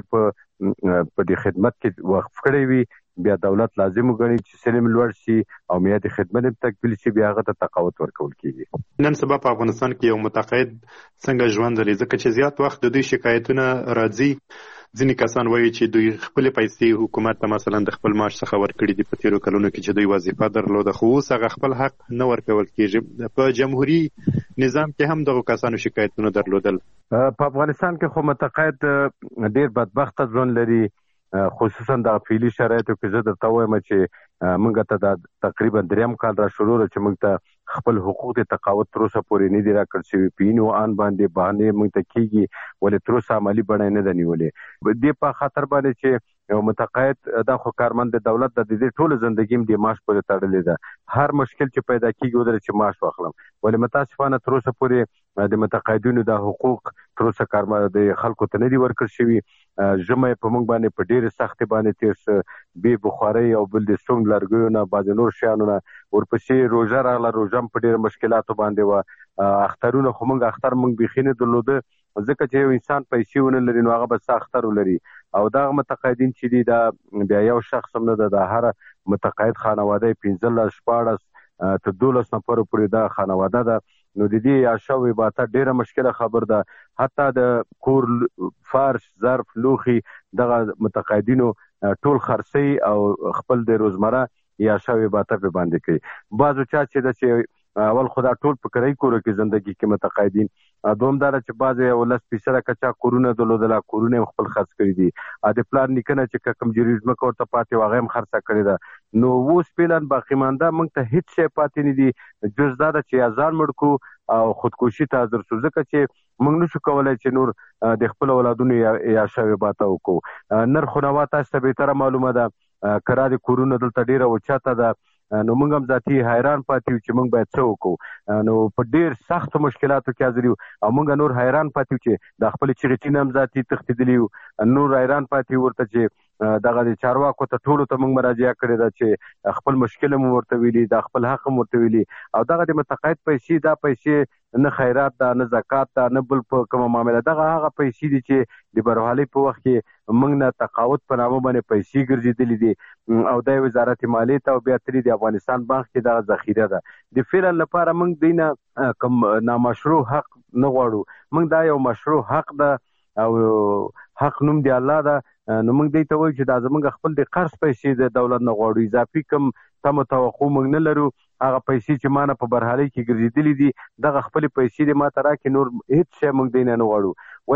په د خدمت کې وقف کړی وي بیا دولت لازم وګڼي چې سلم لوړ شي او میادي خدمت تکمیل شي بیا هغه ته تقاعد ورکول کیږي. نن سبا په افغانستان کې یو متقاعد څنګه ژوند لري ځکه چې زیات وخت د دوی شکایتونه راځي. ځینې کسان وایي چې دوی خپل پیسې حکومت ته مثلا د خپل معاش څخه ورکړي دي په تیرو کلونو کې چې دوی وظیفه درلوده خو اوس هغه خپل حق نه ورکول کیږي. په جمهوریت نظام کې هم دغه کسانو شکایتونه درلودل. په افغانستان کې خو متقاعد ډیر بدبخت ژوند لري خصوصا د فعلی شرایطو کې زه درته وایم چې موږ ته د تقریبا 3 کال را شروع چې موږ ته خپل حقوق د تقاعد تر اوسه پورې نه دي راکړل شوي. پینو ان باندې بهانه موږ ته کیږي ولې تر اوسه عملی بڼه نه ده نیولې. دې په خاطر باندې چې یو متقاعد دا خو کارمند د دولت د دې ټول ژوندګیم د معاش پورې تړلې ده. هر مشکل چې پیدا کیږي ودرې چې معاش واخلم ولې متاسفانه تر اوسه پورې د متقاعدینو د حقوق تر اوسه کارمند د خلکو ته نه دي ورکړل شوي. جمعه په موږ باندې په ډېر سخت باندې تیر به بخاري او بل د سونګ لرګیو نه باز نور شیانو نه ورپسې روزه راغله. روزم په ډېر مشکلاتو باندې و اخترونه خو موږ اختر موږ بخینه درلوده ځکه چې یو انسان پیسې ونه لري نو هغه به اختر ولري او دا متقاعدین چې دي دا بیا یو شخص هم نه د هر متقاعد خانواده 15 14 ته 12 نفر پورې دا خانواده ده. نو د دې عشاوي باته ډیره مشکله خبر ده. حتی د کور فرش ظرف لوخي دغه متقاعدینو ټول خرڅي او خپل د روزمره یا عشاوي باته په باندې کوي. بعضو چا چې د چې اول خدا ټول په کرای کور کې ژوندۍ کې متقاعدین دومدار چې بعض یو لس پیسره کچا کورونه دلودلا کورونه خپل خرڅ کړی دي د پلان نکنه چې کوم جریزمه کوته پاتې واغې هم خرڅ کړی ده. نو ووس پلان باقی مانده موږ ته هیڅ شی پاتې نه دي جز دا چې ازان مړکو او خودکشي ته حاضر شو ځکه چې موږ نشو کولای چې نور د خپل اولادونو یا شوی باته وکړو. نرخونه تاسو ته به تر معلومه ده کرا د کورونه دلته ډیره اوچاته ده نو موږ هم ذاتي حیران پاتې یو چې موږ باید څه وکړو. نو په ډیر سخت مشکلاتو کې حاضر یو او موږ نور حیران پاتې یو چې د خپل چغې هم ذاتي تختیدلی یو. نور حیران پاتې ورته چې دغه د چارواکو ته ټولو ته موږ مراجعه کړې ده چې خپل مشکل هم ورته ویلي، د خپل حق هم ورته ویلي، او دغه د متقاعد پیسې دا پیسې نه خیرات ده نه زکات ده نه بل په کومه معامله، دغه هغه پیسې دي چې د برحالۍ په وخت کې موږ نه تقاعد په نامه باندې پیسې ګرځېدلې دي او د وزارت مالیې ته او بیا ترې د افغانستان بانک کې دغه ذخیره ده. د فعلا لپاره موږ دینه کوم نامشروع حق نه غواړو، موږ دا یو مشروع حق ده او حق نوم دی الله ده. نو موږ دې ته وایو چې دا زموږ خپل د قرض پیسې د دولت نه غواړو، اضافي کوم تم توقع موږ نه لرو. هغه پیسې چې مانه په برحالۍ کې ګرځېدلې دي دغه خپل پیسې دې ماته راکړي، نور هیڅ شی موږ دې نه غواړو.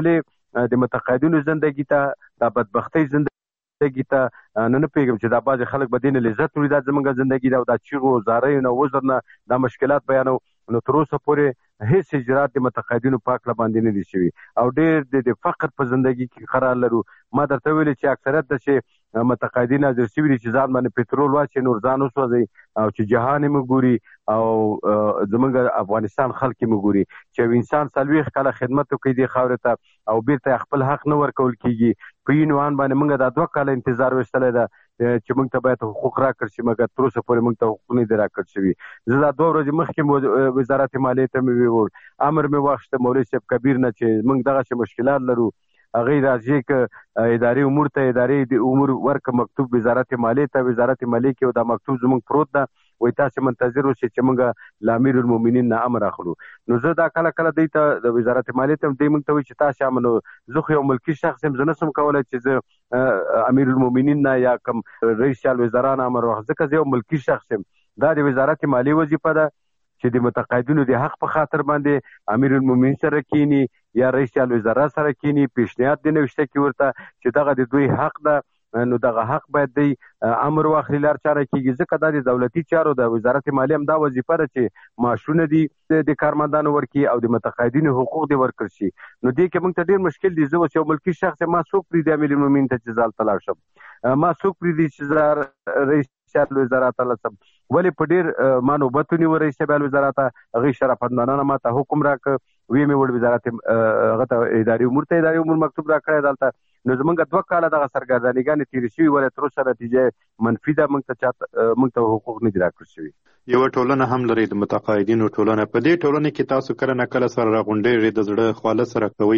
ولې د متقاعدینو ژوندګي ته د بدبختۍ ژوندګي ته نه پیږم چې دا بعضې خلک به دې نه لذت وړي، دا زموږ ژوندګي ده او دا چیغو زاریو نه وزر نه دا مشکلات بیانو. نو تر اوسه پورې هیڅ اجرات د متقاعدینو په هکله باندې نه دي شوي او ډېر د فقر په ژوندګي کې قرار لرو. ما درته ویلې چې اکثریت د چې متقاعدین حاضر شوي دي چې ځان باندې پټرول واچي، نور ځان وسوځي او چې جهان یې ګوري او زموږ افغانستان خلک یې ګوري چې یو انسان 40 کاله خدمت وکړي دې خاورې ته او بیرته خپل حق نه ورکول کېږي. په یې عنوان باندې موږ دا 2 کاله انتظار ویستلی ده چې موږ ته باید حقوق راکړل شي، مګر تر اوسه پورې موږ ته حقوق نه دي راکړل شوي. زه دا 2 ورځې مخکې وزارت مالیې ته مې وویل، امر مې واخیسته مولوي صاحب کبیر نه چې موږ دغسې مشکلات لرو. هغه راځي ک اداري امور ته اداري د امور ورک مکتوب وزارت مالیې ته، وزارت مالیې کې دا مکتوب زموږ پروت ده، وای تاسو منتظر اوسئ چې موږ ل امیر المؤمنین نه امر اخلو. نو زه دا کله کله دی ته د وزارت مالیې ته دی موږ ته وایي چې تاسو امنو، زه خو یو ملکي شخص یم، زه نشم کولی چې زه امیر المؤمنین نه یا کوم رئیس الوزرا نه امر واخلم، ځکه زه یو ملکي شخص یم. دا د وزارت مالیې وظیفه ده چې د متقاعدینو د حق په خاطر باندې امیر المؤمنین سره کینی یا رئیس الوزرا سره کینی، پیشنهاد دی نوشته کی ورته چې دغه د دوی حق ده، نو دغه حق باید دی امر واخلي لار چاره کیږي. ځکه دا د دولتي چارو د وزارت مالیې هم دا وظیفه ده چې معاشونه دي د کارمندانو ورکړي او د متقاعدینو حقوق دی ورکړل شي. نو دې کې موږ ته ډېر مشکل دی. زه اوس یو ملکي شخص ما څوک پرېږدي امیر المؤمنین ته چې زه هلته لاړ شم، ما څوک پرېږدي چې زه رئیس الوزرا ته لاړ شم. ولې په ډېر ما نوبت ونیو رئیس الوزرا ته، هغې شرافتمندانه ما ته حکم راکړ، ویې مې وړ وزارت هغه ته اداري امور مکتوب راکړی دلته. نو زمونږ 2 کاله دغه سرګردانیګانې تېرې شوي، ولې تر اوسه نتیجه منفي ده، موږ ته حقوق نه دي راکړل شوي. یوه ټولنه هم لري د متقاعدینو ټولنه. په دې ټولنه کې تاسو کله نه کله سره راغونډېږئ، د زړه خواله سره کوئ.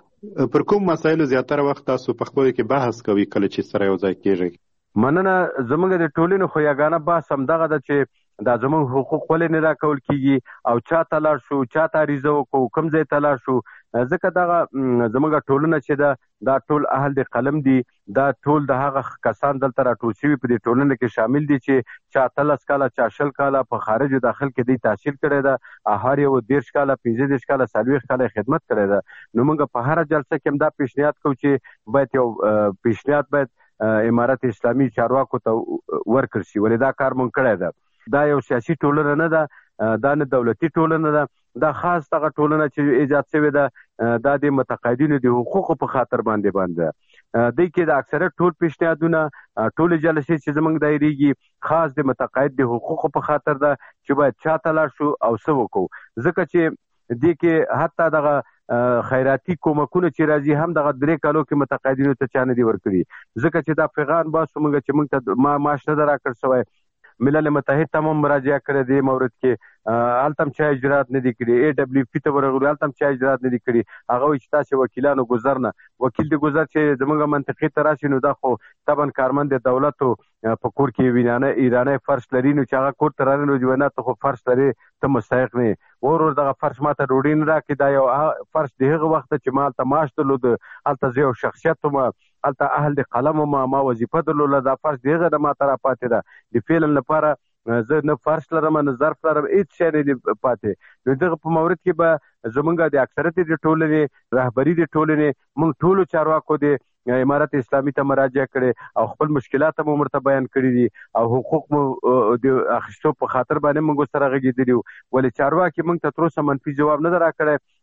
پر کوم مسایلو زیاتره وخت تاسو په خپلو کې بحث کوئ کله چې سره یو ځای کېږئ؟ مننه. زموږ د ټولنې خو یګانه بحث همدغه ده چې دا زموږ حقوق ولې نه راکول کېږي او چا ته لاړ شو، چا ته عریضه وکړو، کوم ځای ته لاړ شو. ځکه دغه زموږ ټولنه چې ده دا ټول اهل د قلم دي، دا ټول د هغه کسان دلته راټول شوي په دې ټولنه کې شامل دي چې چا 13 کاله چا 20 کاله په خارج داخل کې دی تحصیل کړی ده، هر یو 13 کاله 15 کاله 40 کاله خدمت کړی ده. نو موږ په هر جلسه کې هم دا پیشنهاد کوو چې باید یو پیشنهاد باید امارت اسلامي چارواکو ته ورکړل شي، ولې دا کار مونږ کړی ده. دا یو سیاسي ټولنه نه ده، دا نه دولتي ټولنه ده، دا خاص دغه ټولنه چې ایجاد شوې ده دا د متقاعدینو د حقوقو په خاطر باندې دی کې د اکثریت ټول پیشنهادونه ټول جلسې چې زمونږ دایریږي خاص د متقاعد د حقوقو په خاطر ده چې باید چا ته لاړ شو او څه وکړو. ځکه چې دې کې حتی دغه خیراتي کومکونه چې راځي هم دغه 3 کالو کې متقاعدینو ته چا نه دي ورکړي. ځکه چې دا پیغام باسو موږ چې موږ ته معاش نه ده راکړل شوی. ملل متحد ته هم مراجعه کړې دې مورد کې، هلته هم چا اجرات نه دي کړي. AWP ته ورغلو، هلته هم چا اجرات نه دي کړي. هغه وایي چې تاسې وکیلانو ګذر نه، وکیل د ګذر چې زموږ منطقې ته راشي نو دا خو طبعا کارمند د دولتو په کور کې ایرانی فرش لري، نو چې هغه کور ته رانه نو نه ته خو فرش لري، ته مستحق نه ورور دغه فرش ماته ډوډۍ نه راکړي. دا یو فرش د هغه وخت چې ما هلته معاش درلود، هلته زه یو شخصیت وم، هلته اهل د قلم وم، ما وظیفه درلوده، دا فرش د هغه د ما ته راپاتې ده. د فعلا لپاره زه نه فرش لرم نه ظرف لرم، هېڅ شی نه دي پاتې. نو دغه په مورد کې به زمونږ د اکثریت د ټولنې رهبري د ټولنې موږ ټولو چارواکو د امارت اسلامي ته مراجعه کړې او خپل مشکلات مو مرته بیان کړي دي او حقوق مو د اخیستو په خاطر باندې موږ سره غږېدلي، ولې چارواکي موږ ته تر اوسه منفي جواب نه راکړی.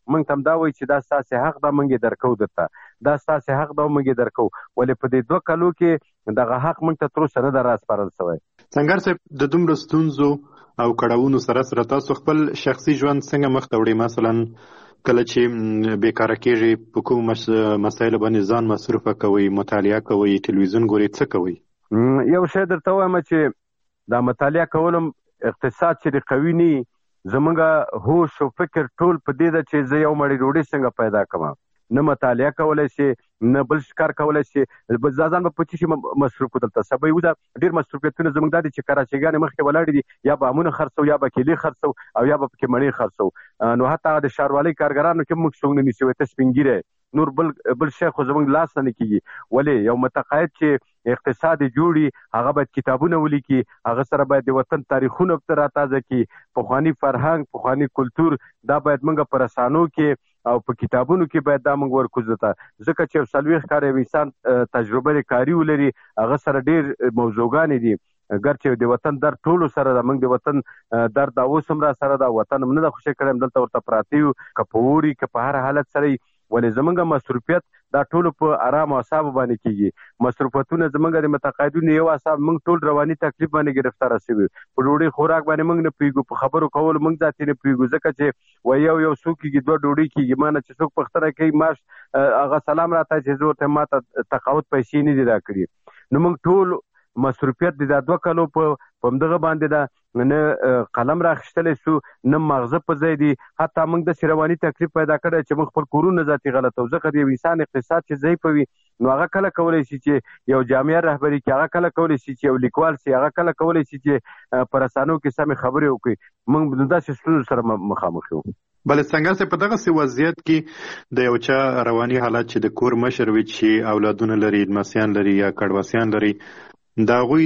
موږ تم دا وایي چې دا ستاسو حق دا موږ درکو درته دا ستاسو حق دا موږ درکو ولې په دې 2 کالو کې دغه حق موږ ته تر اوسه نه دراسپارل شوی. څنګه صاحب د دومره ستونزو او کړهونو سره تاسو خپل شخصي ژوند څنګه مخ ته وړئ؟ مثلا کله چې بیکاره کېږئ په کوم مسایلو باندې ځان مصروفه کوئ، مطالعه کوئ، تلویزیون ګورئ، څه کوئ؟ یو شی درته وایم چې دا مطالعه کولم اقتصاد چې قوي نه زمونږ هوش او فکر ټول په دې ده چې زه یو مړی ډوډۍ څنګه پیدا کړم، نه مطالعه کولای شي نه بل کار کولای شي، ځان په پچی شي مصروف دلته سبا یو دا ډیر مصروفیتونه زمونږ د چې کراچيګان مخکې ولاړ دي یا به امونه خرڅو یا به کلی خرڅو او یا به کې مړی خرڅو، نو حتی د شاروالۍ کارګرانو کې موږ څنګه نشو ته سپینګیره نور بل شیخ زمونږ لاس نه کیږي. ولې یو متقاعد چې اقتصاد جوړي هغه باید کتابونه ولیکي، هغه سره باید د وطن تاریخونه تر تازه کی، پخوانی فرهنګ پخوانی کلچر دا باید موږ پر اسانو کې او په کتابونو کې باید دا موږ ورکوځتا ځکه چې سلويخ کار انسان تجربه کاری ولري هغه سره ډیر موضوعګان دي ګرچې د وطن در ټولو سره د موږ د وطن در دا اوسم را سره دا وطن موږ نه خوشی کړم دلته ورته پراتیو کپوري که په هر حالت سره ولې زمونږ مصروفیت دا ټول په آرام او حساب باندې کیږي. مصروفیتونه زمونږ د متقاعدینو یو حساب موږ ټول رواني تکلیف باندې گرفتار شوي، په ډوډۍ خوراک باندې موږ نه پیګو، په خبرو کول موږ ذاتي نه پیګو ځکه چې و یو څوک کیږي 2 ډوډۍ کیږي مانه چې څوک پختره کوي ماش هغه سلام راته چې زور ته ماته تقاعد پیسې نه دي راکړي. نو موږ ټول مصروفیت د 2 کالو په دغه باندې دا نه قلم راخښتلې سو نه مغزه په ځای دي، حتی موږ د رواني تکلیف پیدا کړی چې موږ خپل کورونه ذاتي غلطو ځکه د انسان اقتصاد چې ضعیف وي نو هغه کله کولای شي چې یو جامعه رهبری کې هغه کله کولای شي چې یو لیکوال سي هغه کله کولای شي چې پر اسانو کې سم خبرې وکړي. موږ د ستونزو سره مخامخ یو. بل څنګه په دغه وضعیت کې د یو چا رواني حالت چې د کور مشر وي چې اولادونه لري، مسیان لري یا کډواسیان لري، دا غوي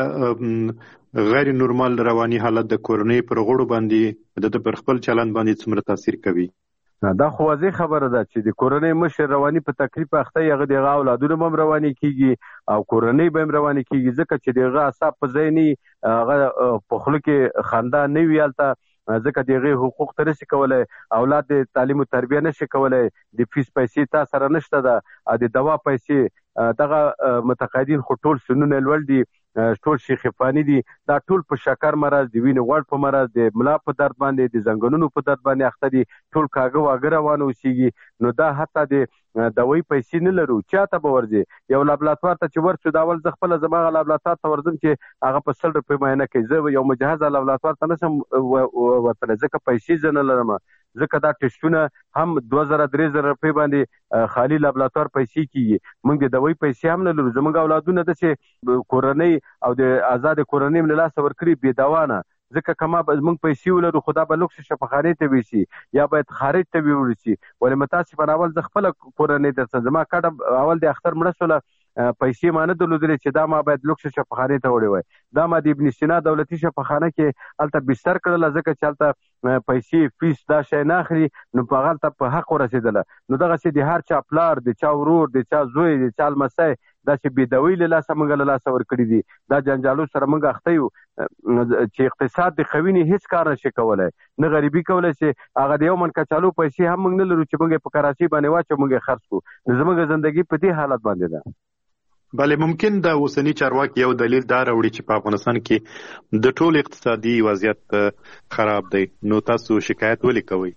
دغه غیر نورمال رواني حالت د کورنۍ پر غړو باندې د پر خپل چلند باندې څومره تاثیر کوي؟ دا خو واضح خبره ده چې د کورنۍ مشر رواني په تکلیف اخته یغه د اولادونو هم رواني کیږي او کورنۍ به هم رواني کیږي ځکه چې دغه اعصاب په ځینی هغه په خلکو کې خندا نه ویالته ځکه دغه حقوق تر څه کولای اولاد د تعلیم او تربیه نشي کولای، د فیس پیسې تا سره نشته ده، د دوا پیسې دغه متقاعدین خو ټول سنونه لول دي، ټول شیخفانی دي، دا ټول په شکر مرز دی، وینې غوړ په مرز دی، ملا په درد باندې دي، زنګونونو په درد باندې اخته دي، ټول کاغه واګه روانه اوسېږي. نو دا حتی د دوی پیسې نه لرو چاته به ورځي یو لابراتوار ته چې ورڅو داول ز خپل زماغه لابراتوار ته ورځم چې هغه په 100 روپۍ معاینه کوي، زه یو مجهز لابراتوار ته نشم ورته ځکه پیسې زنه لرم، ځکه دا ټیسټونه هم 2000-3000 روپۍ باندې خالی لابراتوار پیسې کیږي، موږ د دوی پیسې هم نه لرو. زموږ اولادونه د چې کورنۍ او د آزاد کورنۍ من لاس ورکړي بي دوانه ځکه کما موږ پیسې ولرو خدا به لوکس شفاخانه ته ویسي یا باید خارج ته ویورسي ولې متاسفانه اول د خپل کورنۍ د زما کډه اول د اختر مړسوله پیسې مانه درلودلې چې دا ما باید لوکس شفاخانه ته وړي وای، دا ما د ابن سینا دولتي شفاخانه کې الته بستر کړل ځکه چې الته پیسې فیس دا شي نه اخلي، نو په غلطه په حق ورسېدله. نو دغه چې د هر چا پلار د چا ورور د چا زوی د چا لمسای دا چې بيدوي له لاسه موږ له لاسه ور کړی دي، دا جنجالو سره موږ اخته یو چې اقتصاد د خوینی هیڅ کار نشي کولای، نه غریبي کولای شي، هغه د یو من کچالو پیسې هم موږ نه لرو چې موږ په کراچي باندې واچو موږ خرڅ کو، نو زموږ ژوندۍ په دې حالت باندې ده. بله ممکن د اوسنی چارواکي یو دلیل دا راوړي چې په افغانستان کې د ټول اقتصادي وضعیت خراب دی، نو تاسو شکایت ولې کوئ؟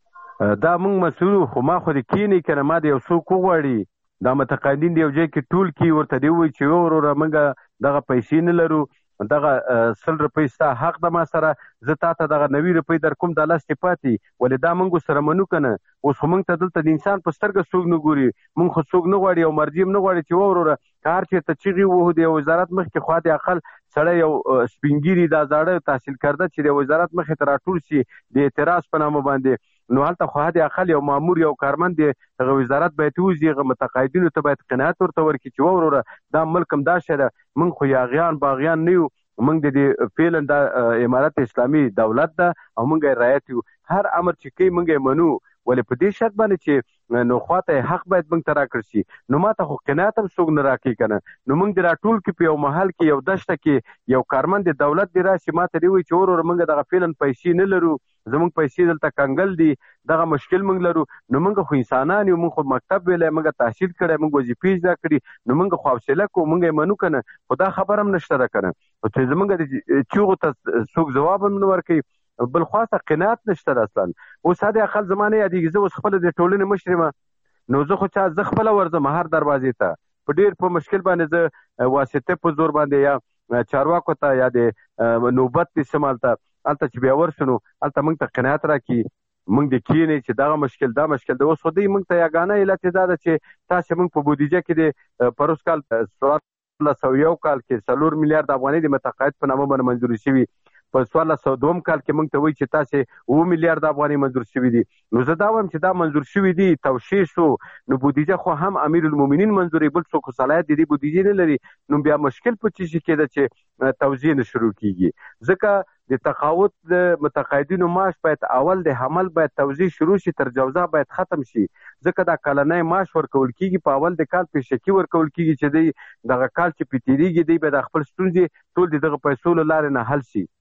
دا موږ مسؤل خو ما خو د کینی کنه ما د یو څوک وغواړي دا متقاعدین دی یو ځای کې ټول کی ورته دی وای چې وروره موږ دغه پیسې نه لرو، دغه 100 روپۍ ستا حق د ما سره، زه تاسو دغه 90 روپۍ در کوم د لاستې پاتې ولې دا موږ سره منو کنه. اوس موږ ته دلته د انسان په سترګه څوک نه ګوري، موږ خو څوک نه غواړي او مرجیم نه غواړي چې وروره کار چې ته چیغي وو د وزارت مخ کې خو د عقل سره یو سپینګيري دا زاړه تحصیل کرده چې د وزارت مخ ته راټول شي د اعتراض په نامه باندې، نو هلته خو د عقل یو مامور یو کارمند د وزارت باید وزیغه متقاعدینو ته باید قناعت ورته ورکړي چې وروره دا ملک هم دا شره موږ خو یاغیان باغیان نه یو، موږ د فعلا د امارت اسلامي دولت ده او موږ رعایت یو، هر امر چې کوي موږ منو، ولې په دې شرط باندې چې نو خواته حق باید موږ ته راکړ شي. نو ماته خو قناعت هم څوک نه راکړي کنه، نو موږ د راټول کې په یو محل کې یو دشته کې یو کارمند د دولت دی راشي ماته دی وي چې وروره موږ دغه فعلا پیسې نه لرو زموږ پیسې دلته کنګل دي دغه مشکل موږ لرو نو موږ خو انسانان یو موږ خو مکتب ویلای موږ تحصیل کړی موږ وظیفې زده کړي نو موږ خو حوصله کوو موږ یې منو کنه خو دا خبره هم نشته ده کنه چې زموږ د چیغو ته څوک ځواب هم نه ورکوي بل خاصه قناعت نشته ده اصلا اوس هدي اقل زمانه یادېږي زه اوس خپل د ټولنې مشر یم نو زه خو زه خپل ورځم هر دروازې ته په ډیر په مشکل باندې زه واسطه په زور باندې یا چارواکو ته یا د نوبت د استعمال ته الته چې بیا ورسنو الته موږ ته قناعت راکړي موږ د کینې چې دغه مشکل دا مشکل د اوس خدای موږ ته یاګانه علت دا ده چې تاسو موږ په بودیجه کې د پروس کال 1301 کال کې 4 میلیارډ افغانۍ د متقاعد په نامه باندې منظور شوي په 1402 کال کې موږ ته وایي چې تاسو 2 میلیارډ افغانۍ منظور شوي دي نو زه دا وایم چې دا منظور شوي دي توشیح شو نو بودیجه خو هم امیر المؤمنین منظورې بل څوک صلاحیت دي بودیجه نه لري نو بیا مشکل په څه شي کې ده چې توزیع نه شروع کیږي ځکه د تقاعد د متقاعدینو معاش باید اول د حمل باید توزیع شروع شي تر جوزا باید ختم شي ځکه دا کلنۍ معاش ورکول کیږي په اول د کال پیشکی ورکول کیږي چې دی دغه کال چې پیتیریږي دی به د خپل ستونزې ټول دغه پیسو له لارې نه حل شي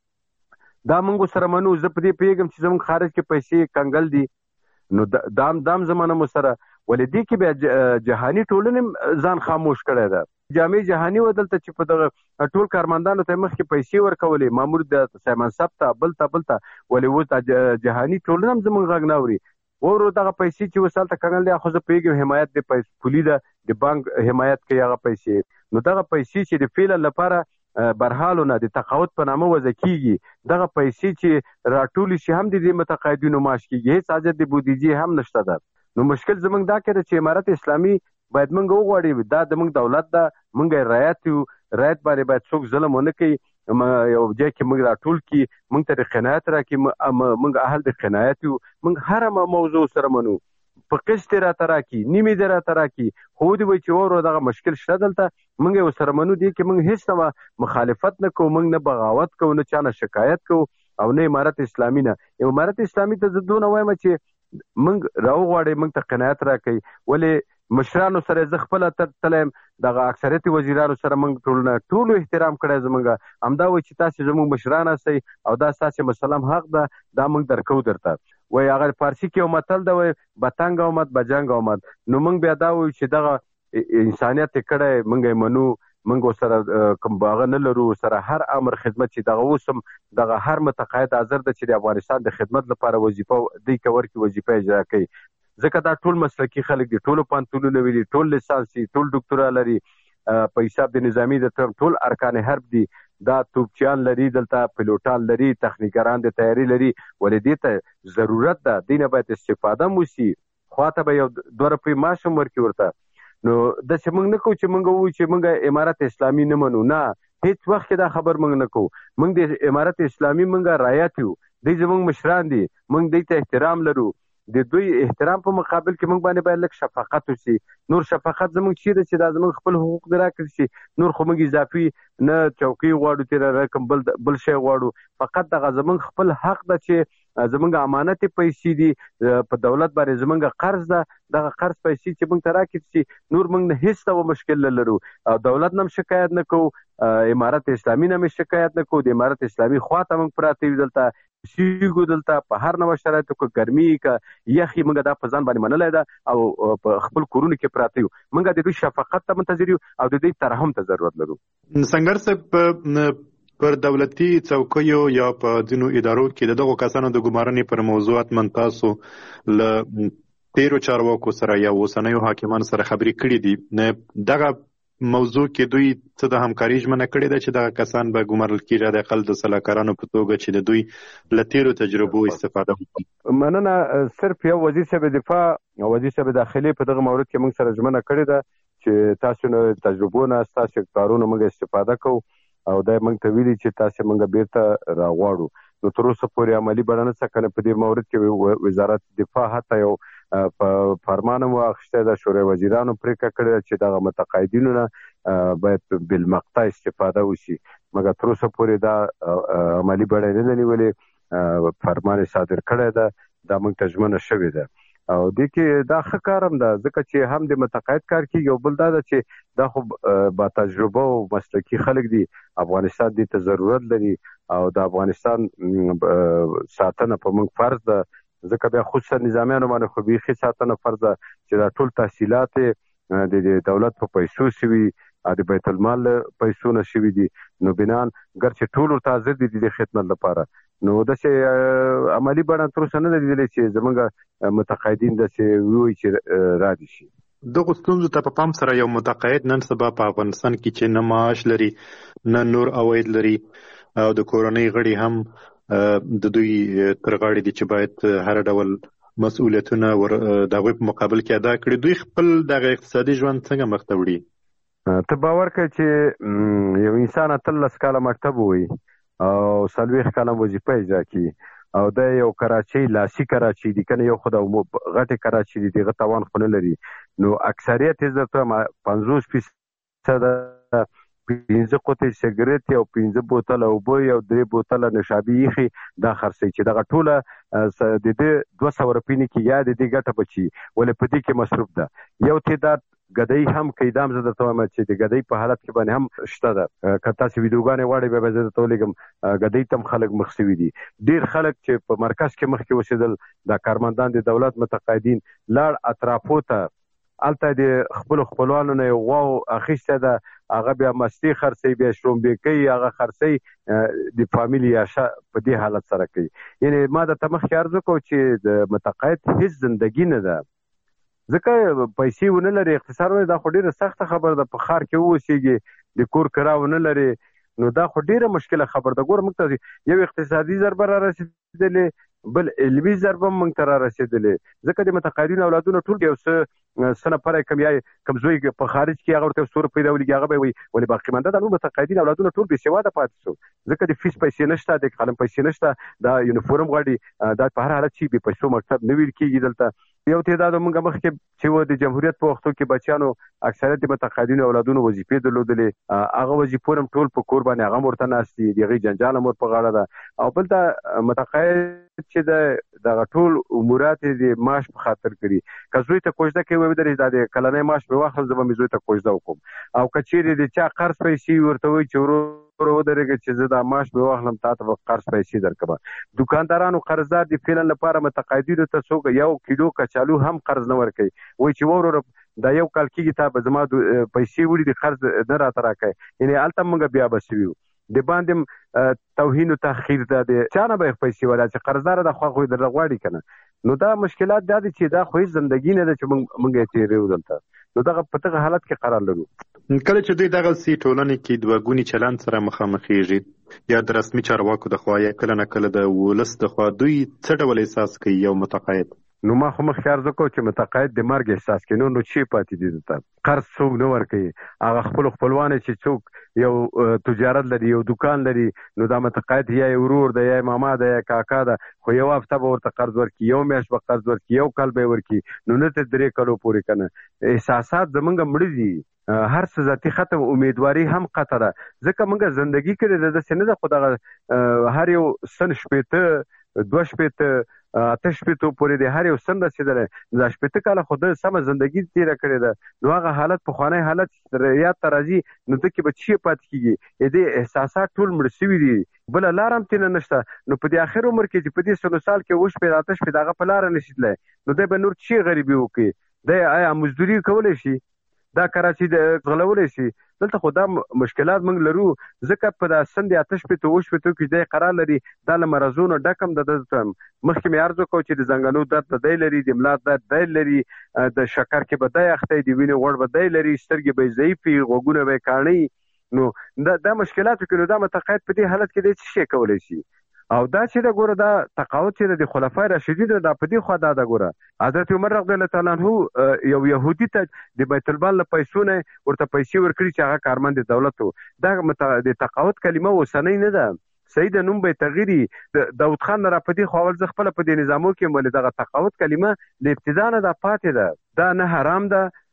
دا موږ سره منو زه په دې پیغام چې زموږ خارج کې پیسې کنګل دي نو دام زمانه مو سره ولې دي کې به جهاني ټولنې ځان خاموش کړی ده جامع جهاني ودلته چې په دغه ټول کارمندانو ته مخکې پیسې ورکولې مامور د سایمن صاحب ته بلته ولې وته جهاني ټولنه هم زموږ غږ نه اوري ورو دغه پیسې چې وسالته کنګل دي خو زه پیغام حمایت د پیسې پولی ده د بانک حمایت کوي هغه پیسې نو دغه پیسې چې د فعل لپاره برحالونه د تقاعد په نامه وضع کیږي دغه پیسې چې راټول شي هم د متقاعدینو معاش کیږي هیڅ حاجت د بودیجې هم نشته ده نو مشکل زمونږ دا کړي چې امارت اسلامي باید موږ وغواړو دا د موږ دولت ده موږ رعایت باندې باید څوک ظلم ونه کوي یو ځای کې موږ راټول کی موږ ته قناعت راکړي موږ اهل د قناعت یو موږ هر موضوع سره منو په قسط را تراکي نیمه را تراکي خو دی وای چې ورو دغه مشکل شته دلته موږ یو سره منو دي کې موږ هیڅ مخالفت نه کوو موږ نه بغاوت کوو نه چانه شکایت کوو او نه امارت اسلامي نه امارت اسلامي ته زدونه وایم چې موږ راوغواړي موږ ته قناعت راکړي ولې مشرانو سره ز خپل تلم دغه اکثریت وزیرانو سره موږ ټول احترام کړی زمونږ همدا وای چې تاسو زموږ مشران اسئ او دا تاسو مسلم حق ده دا موږ درکو درته وای هغه فارسی کې یو متل ده وای بتنګ اومد بجنګ اومد نو موږ بیا دا وای چې دغه انسانيت کړه موږ منو موږ سره کوم باغ نه لرو سره هر امر خدمت چې دغه وسم دغه هر متقاعد حاضر ده چې د افغانستان د خدمت لپاره وظیفه دی کور کې وظیفه اجرا کوي ځکه دا ټول مسلکي خلک دي ټول پانتونونه ویلي ټول لیسانسي ټول ډاکټرا لري په حساب د نظامی د ټول ارکان حرب دي دا توپچیان لري دلته پیلوټان لري تخنیکران د تیاری لري ولې ته ضرورت ده دینه باید استفاده موسی خواته به یو 2 روپۍ معاش ورکړي ورته نو د څنګه نه کو چې موږ وو چې موږ امارت اسلامي نه منو نه هیڅ وخت دا خبر موږ نه کو موږ د امارت اسلامي موږ رعایت یو د زموږ مشران دي موږ د احترام لرو د دوی احترام په مقابل کې موږ باندې باید لک شفقت وشي نور شفقت زموږ چیرې چې دا زموږ خپل حقوق دراکړي شي نور خو موږ اضافي نه چوکي غواړو چې رقم بل شی غواړو فقط دغه زموږ خپل حق ده چې زموږ امانت پیسې دي په دولت باندې زموږ قرض ده دغه قرض پیسې چې موږ تراکړي شي نور موږ نه هیڅ ډول مشکل لرو او دولت نم شکایت نه کوو امارت اسلامي نم شکایت نه کوو د امارت اسلامي خواته موږ پراته دلته شیګو دلته په هر نوو شرایطو کې ګرمي کې یخي موږ دا په ځان باندې منلای دا او په خپل کورونه کې پراته یو موږ د دوی شفقت ته منتظر یو او د دوی ترحم ته ضرورت لرو څنګه چې پر دولتي څوکیو یا په ځینو ادارو کې دغه کسانو د ګمارنې پر موضوعات منتاسو ل تیرو چارواکو سره یا وسنیو حاکمان سره خبرې کړې دي دغه موضوع کې دوی څه د همکاري ژمنه کړې ده چې دغه کسان به ګمارل کېږي د اقل د سلاکارانو په توګه چې د دوی له تیرو تجربو استفاده وکړي مننه صرف یو وزیر صاحب دفاع او وزیر صاحب داخلي په دغه مورد کې موږ سره ژمنه کړې ده چې تاسو نو تجربو نه تاسو کارونه موږ استفاده کوو او دا موږ ته ویلي چې تاسو موږ بیرته راغواړو نو تر اوسه پورې عملی بڼه څه کنه په دې مورد کې وزارت دفاع حتی یو په فرمان واخیسته د شورای وزیرانو پریکړه کړې چې دغه متقاعدینو نه باید بالمقطع استفاده وشي مګر تر اوسه پورې دا عملی بڼه نه نیولې فرمان صادر کړی ده دا موږ ته ژمنه شوې ده او د کې دا ښه کارم ده ځکه چې هم د متقاعد کار کیږي او بل دا چې دا خو با تجربه او مسلکی خلک دي افغانستان دې ته ضرورت لري او د افغانستان ساتنه په موږ فرض ده ځکه بیا خصوصا نظامیانو باندې خو بیخي ساتنه فرض ده چې دا ټول تحصیلات د دولت په پیسو شوي د بیت المال پیسو نه شوي دي نو بنان ګرچې ټول ورته دي د خدمت لپاره نو داسې عملی بڼه تر اوسه نه ده لیدلې چې زموږ متقاعدین داسې ووایي چې را دي شي. دغه ستونزو ته په پام سره یو متقاعد نن سبا په افغانستان کې چې نه معاش لري نه نور عواید لري او د کورنۍ غړي هم د دوی تر غاړې دي چې باید هر ډول مسؤلیتونه د هغوی په مقابل کې ادا کړي دوی خپل دغه اقتصادي ژوند څنګه مخ ته وړي؟ ته باور کوې چې یو انسان 13 کاله مکتب ووایي او 40 کاله وظیفه اجرا کوي او د یو کراچۍ لاسي کراچۍ دي کنه یو خو د غټه کراچۍ دي دغه توان خو نه لري نو اکثریت یې درته 50% 15 قطۍ سیګریټ او 15 بوتل اوبه او 3 بوتل نشابي یخي دا خرڅي چې دغه ټوله د دې 200 روپۍ نه کې یا د دې ګټه بچي ولې په دې کې مصرف ده یو تعداد ګدای هم کیدام زده ته ما چې د ګدای په حالت کې باندې هم شته ده کته چې ویډیوګانې واړې به زده ته لګم ګدای تم خلک مخسوي دي ډیر خلک چې په مرکز کې مخ کې وسیدل د کارمندان د دولت متقاعدین لاړ اطرافو ته الته د خپلوانو نه واو اخیسته ده هغه بیا مستی خرڅي بیا شرومبې کوي هغه خرڅي د فامیلی عاشه په دې حالت سره کوي یعنی ما د تمخ ارزو کو چې د متقاعد هیڅ ژوندۍ نه ده ځکه پیسې ونه لري اقتصاد دا خو ډیره سخته خبره ده په خار کې اوسېږي د کور کرا ونه لري نو دا خو ډیره مشکله خبره ده ګور موږ ته یو اقتصادي ضربه را رسیدلې بل علمي ضربه موږ ته را رسیدلې ځکه د متقاعدینو اولادونه ټول یو څه سنه پرې کمزوی په خارج کې هغه ورته سور پیدا ولګي هغه به وي ولې باقی منده د متقاعدین اولادونه ټول بې سواده پاتې شو ځکه د فیس پیسې نشته د قلم پیسې نشته دا یونیفورم غواړي دا په هر حالت چې به پیسو مکتب نه ویل کېږي دلته یو تعداد موږ مخکې چې و د جمهوریت په وختو کې بچیانو اکثریت د متقاعدین اولادونو وظیفې درلودلې هغه وظیفې هم ټول په کور باندې هغه مرته ناشتي دغه جنجال مور په غاړه ده او بل دا متقاعد چې د ټول امورات د معاش په خاطر کړي کزوی ته کوجده کې وې درې د کلنې معاش په واخل زما مزوی ته کوجده وکم او کچېری د چا قرض پیسې ورته وي چې ورو درګه چې زه د معاش په واخلم تاسو قرض پیسې درکبه دکاندارانو قرضدار دي فعلا لپاره متقاعدینو ته څوک یو کیلو کچالو هم قرض نه ورکوي وای چې ورو دا یو کال کېږي ته زما پیسې وړي د قرض نه راته راکړي یعنی الته موږ بیا بسوي د باندې توهین او تاخير د چانه به پیسې ولا چې قرضدار د خو د غواړي کنه نو دا مشکلات د دې چې دا خو ژوندۍ نه ده چې موږ یې تیرې ودلته نو دا په دغه حالت کې قرار لرو کله چې دوی دغه سي ټولنې کې د وګونی چلند سره مخامخېږي یا د رسمي چارواکو د خوا یا کله نه کله د ولس د خوا دوی څه ډول احساس کوي یو متقاعد نو ما خو مخ خیال زکو چې متقاعد د مرګ احساس کوي نو چی پاتې دي ته قرض څوک نه ورکوي هغه خپلوان چې څوک یو تجارت لري یو دکان لري نو دا متقاعد یا ورور دی یا ماما دی یا کاکا دی خو یو هفته به ورته قرض ورکړي یو میاشت به قرض ورکړي یو کال به ورکړي نو نه ته 3 کالو پورې کنه احساسات زمونږ مړ دي هر څه ذاتی ختم امیدواري هم قطره ځکه موږ ژوندۍ کړې د سینې خدای هر یو سن شپته 2 شپته آتش پته پورې د هر یو سند رسیدل د شپته کاله خود سم ژوندۍ تیر کړې ده نو هغه حالت په خوانه حالت یا ترازی نو د کې بچی پات کیږي د احساسات ټول مرسوي دي بل لارم تین نشته نو په دې اخر عمر کې چې په دې سلو سال کې وښ په آتش په دغه په لار نشیدل نو د بنور چی غریبي وکي د آیا مزدوري کولای شي دا کراچي د غلولې شي دلته خدا مشکلات موږ لرو ځکه په د سند آتش په توش په تو کې د قرار لري د مرزونو ډکم د مخکې مې ارزو کو چې د زنګانو درد د لري د ملا درد د لري د شکر کې بدای اخته دی ویني غوړ بدای لري سترګې به ضعیفي غوګونه به کانی نو دا مشکلات کې نو دا متقاعد په دې حالت کې د څه شي کولای شي او دا چې دا ګوره دا تقاعد چې د خلفای راشدین دا په دې خوا دا ګوره حضرت عمر رضی الله تعالی عنہ یو يهودي ته د بیت المال له پیسو نه ورته پیسې ورکړي چې هغه کارمند دولت دا د تقاعد کلمه وسنۍ نه ده سید نوم به تغیری داود خان را پدې خو ول خپل په دې نظامو کې مل دغه تقاعد کلمه د ابتدا نه د پاتې ده دا نه حرام ده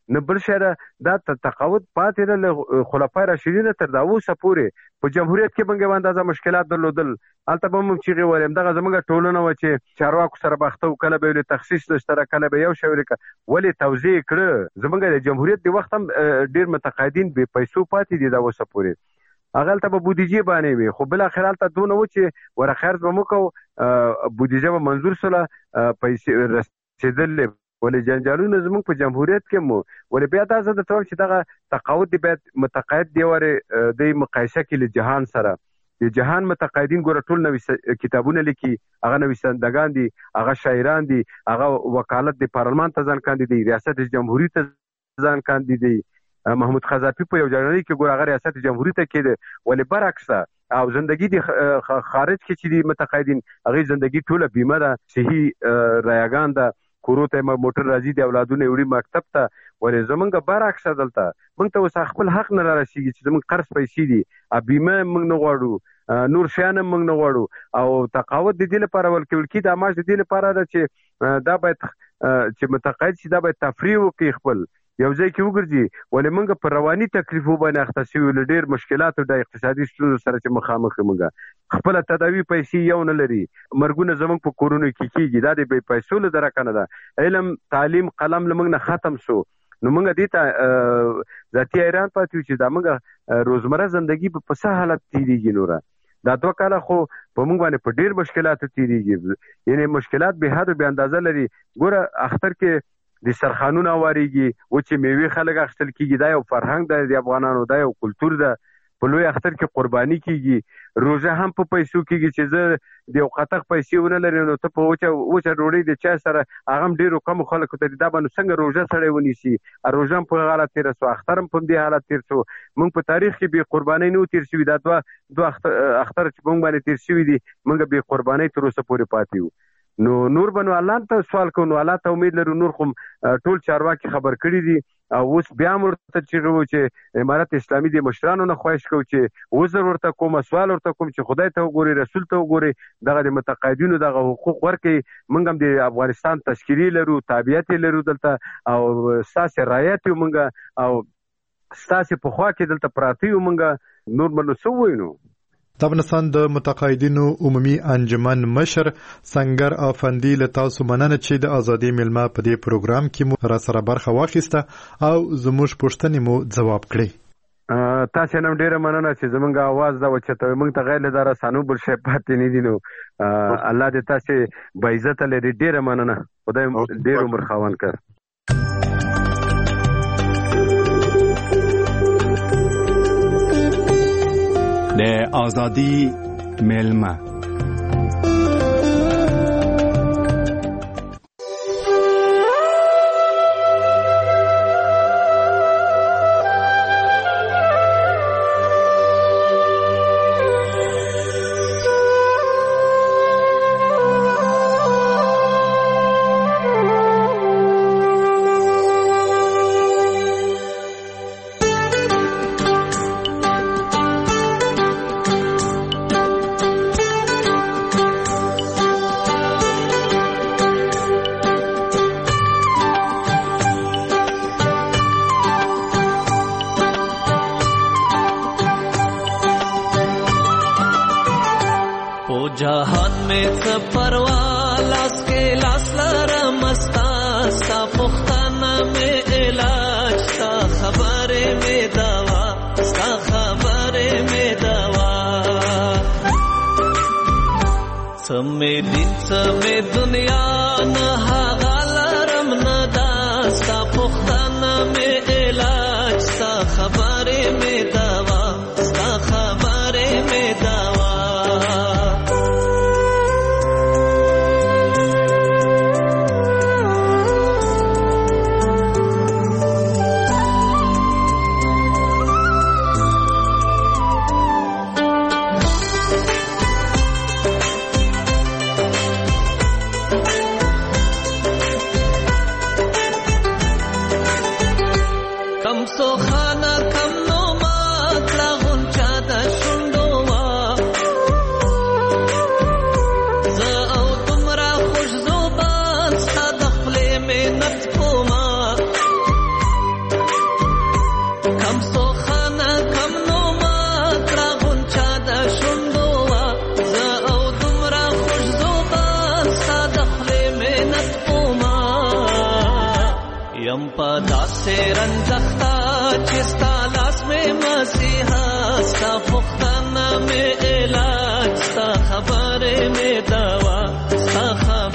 نه بل شهره دا تقاعد پاتې له خلفای راشدین تر دا اوسه پورې په جمهوریت کې بنګ باندې مشکلات درلودل البته به موږ چیغې ولیم دغه زموږ ټولنه و چې چارواکو سره بختو کله به له تخصیص لشتره کله به یو شوریکه ولی توزیع کړه زموږ د جمهوریت د وخت هم ډیر متقاعدین به پیسو پاتې دي دا اوسه پورې اغل ته به بودیجه باندې وي خو بل اخر ته دونه و چې ور خرج به مو کو بودیجه به منظور سره پیسې رسیدل ولې جنجالونه زموږ په جمهوریت کې مو ولې بیا دا زه د توګه چې دغه تقاعد دی باید متقاعد دی وره د مقایسه کې له جهان سره د جهان متقاعدین ګوره ټول نوې کتابونه لیکي هغه نویسندگان دي هغه شاعران دي هغه وکالت د پارلمان ته ځان کاندیدي ریاست جمهوریت ته ځان کاندیدي محمود خزافی په یو ژورنال کې ګوره هغه ریاست جمهوریت ته کېده ولې برعکس او زندگی دی خارج کې چې دی متقاعدین هغه زندگی ټوله بیمه ده صحي رایگان ده کورو ته موټر راځي د اولادونو وړي مکتب ته ولې زمونږ برعکس دلته موږ ته اوس خپل حق نه راسیږي چې زمونږ قرض پیسې دي بیمه موږ نه غواړو نور شیان موږ نه غواړو او تقاعد د دې لپاره ولکول کی د ماش د دې لپاره ده چې دا باید چې متقاعد شي دا باید تفریح وکړي خپل یو ځای کې وګرځي ولې موږ په رواني تکلیفو باندې اخته شوي له ډېر مشکلاتو د اقتصادي ستونزو سره چې مخامخ موږ خپل تداوی پیسې یو نه لري مرګونه زموږ په کورونو کې کیږي دا د پیسو له درکه نه ده علم تعلیم قلم لمنګ نه ختم شو نو موږ دې ته ذاتی ایران پاتې چې دا موږ روزمره زندگی په څه حالت تیریږي نوره دا 2 کاله خو په موږ باندې په ډېر مشکلات تیریږي یعنی مشکلات به حد به اندازه لري ګوره اختر کې د سرخانونو واریږي او چې میوه خلک اخستل کیږي دا یو فرهنګ دی د افغانانو دا یو کلچر ده په لوی اختر کې قرباني کیږي روزه هم په پیسو کیږي چې زه د یو قطق پیسې ونه لري نو ته په وچه ډوډۍ د چا سره هغه ډیرو کم خلکو ته دا باندې څنګه روزه سره ونیسي روزه په حالت تیر سو اختر په دې حالت تیر سو موږ په تاریخ کې به قرباني نو تیر شوی دا دوه اختر چې موږ باندې تیر شوی دي موږ به قرباني تر اوسه پورې پاتې یو نو نور بنو الله ته سوال کوو الله ته امید لرو نور کوم ټول چارواکي خبر کړی دي او اوس بیا مرته چې امارت اسلامي د مشرانو نه خواهش کوي چې اوس ورته کوم سوال ورته کوم چې خدای ته وګوري رسول ته وګوري دغه د متقاعدینو دغه حقوق ورکړي موږ هم د افغانستان تشکیلي لرو تابعیت لرو دلته او ساسه رایت موږ او ساسه په خوا کې دلته پراتی موږ نور منو سو وینو د افغانستان د متقاعدینو عمومي انجمن مشر سنگر افندي له تاسو مننه چې د ازادي ملما په دې پروګرام کې مو را سره برخه واخیسته او زموږ پوښتنې مو ځواب کړی تاسو نن ډیره مننه چې زمونږ आवाज دا وچته موږ ته غیر لدار سانو بل شي پاتې نه دي نو الله دې تاسو به عزت لري ډیره مننه خدای ډیر عمر خاوند کړ د ازادي ملما जहान में सफरवा लास के लास लरा मस्ता सा पुख्ताना में इलाज सा खबरे में दवा सा खबरे में दवा समय दिन समय दुनिया न हागालरम न दास्ता पुख्ताना में इलाज सा खबरे में दवा सा खबरे में दवा کم سوخانه کم نو ما کړه غونچا د شونډو وا زه او دومره خوش زوبان ستا د خولې مینت پوما یم په داسې رنځخته چې ستا لاس مې مسیحا ستا پوښتنه مې علاج ستا خبرې مې دوا ستا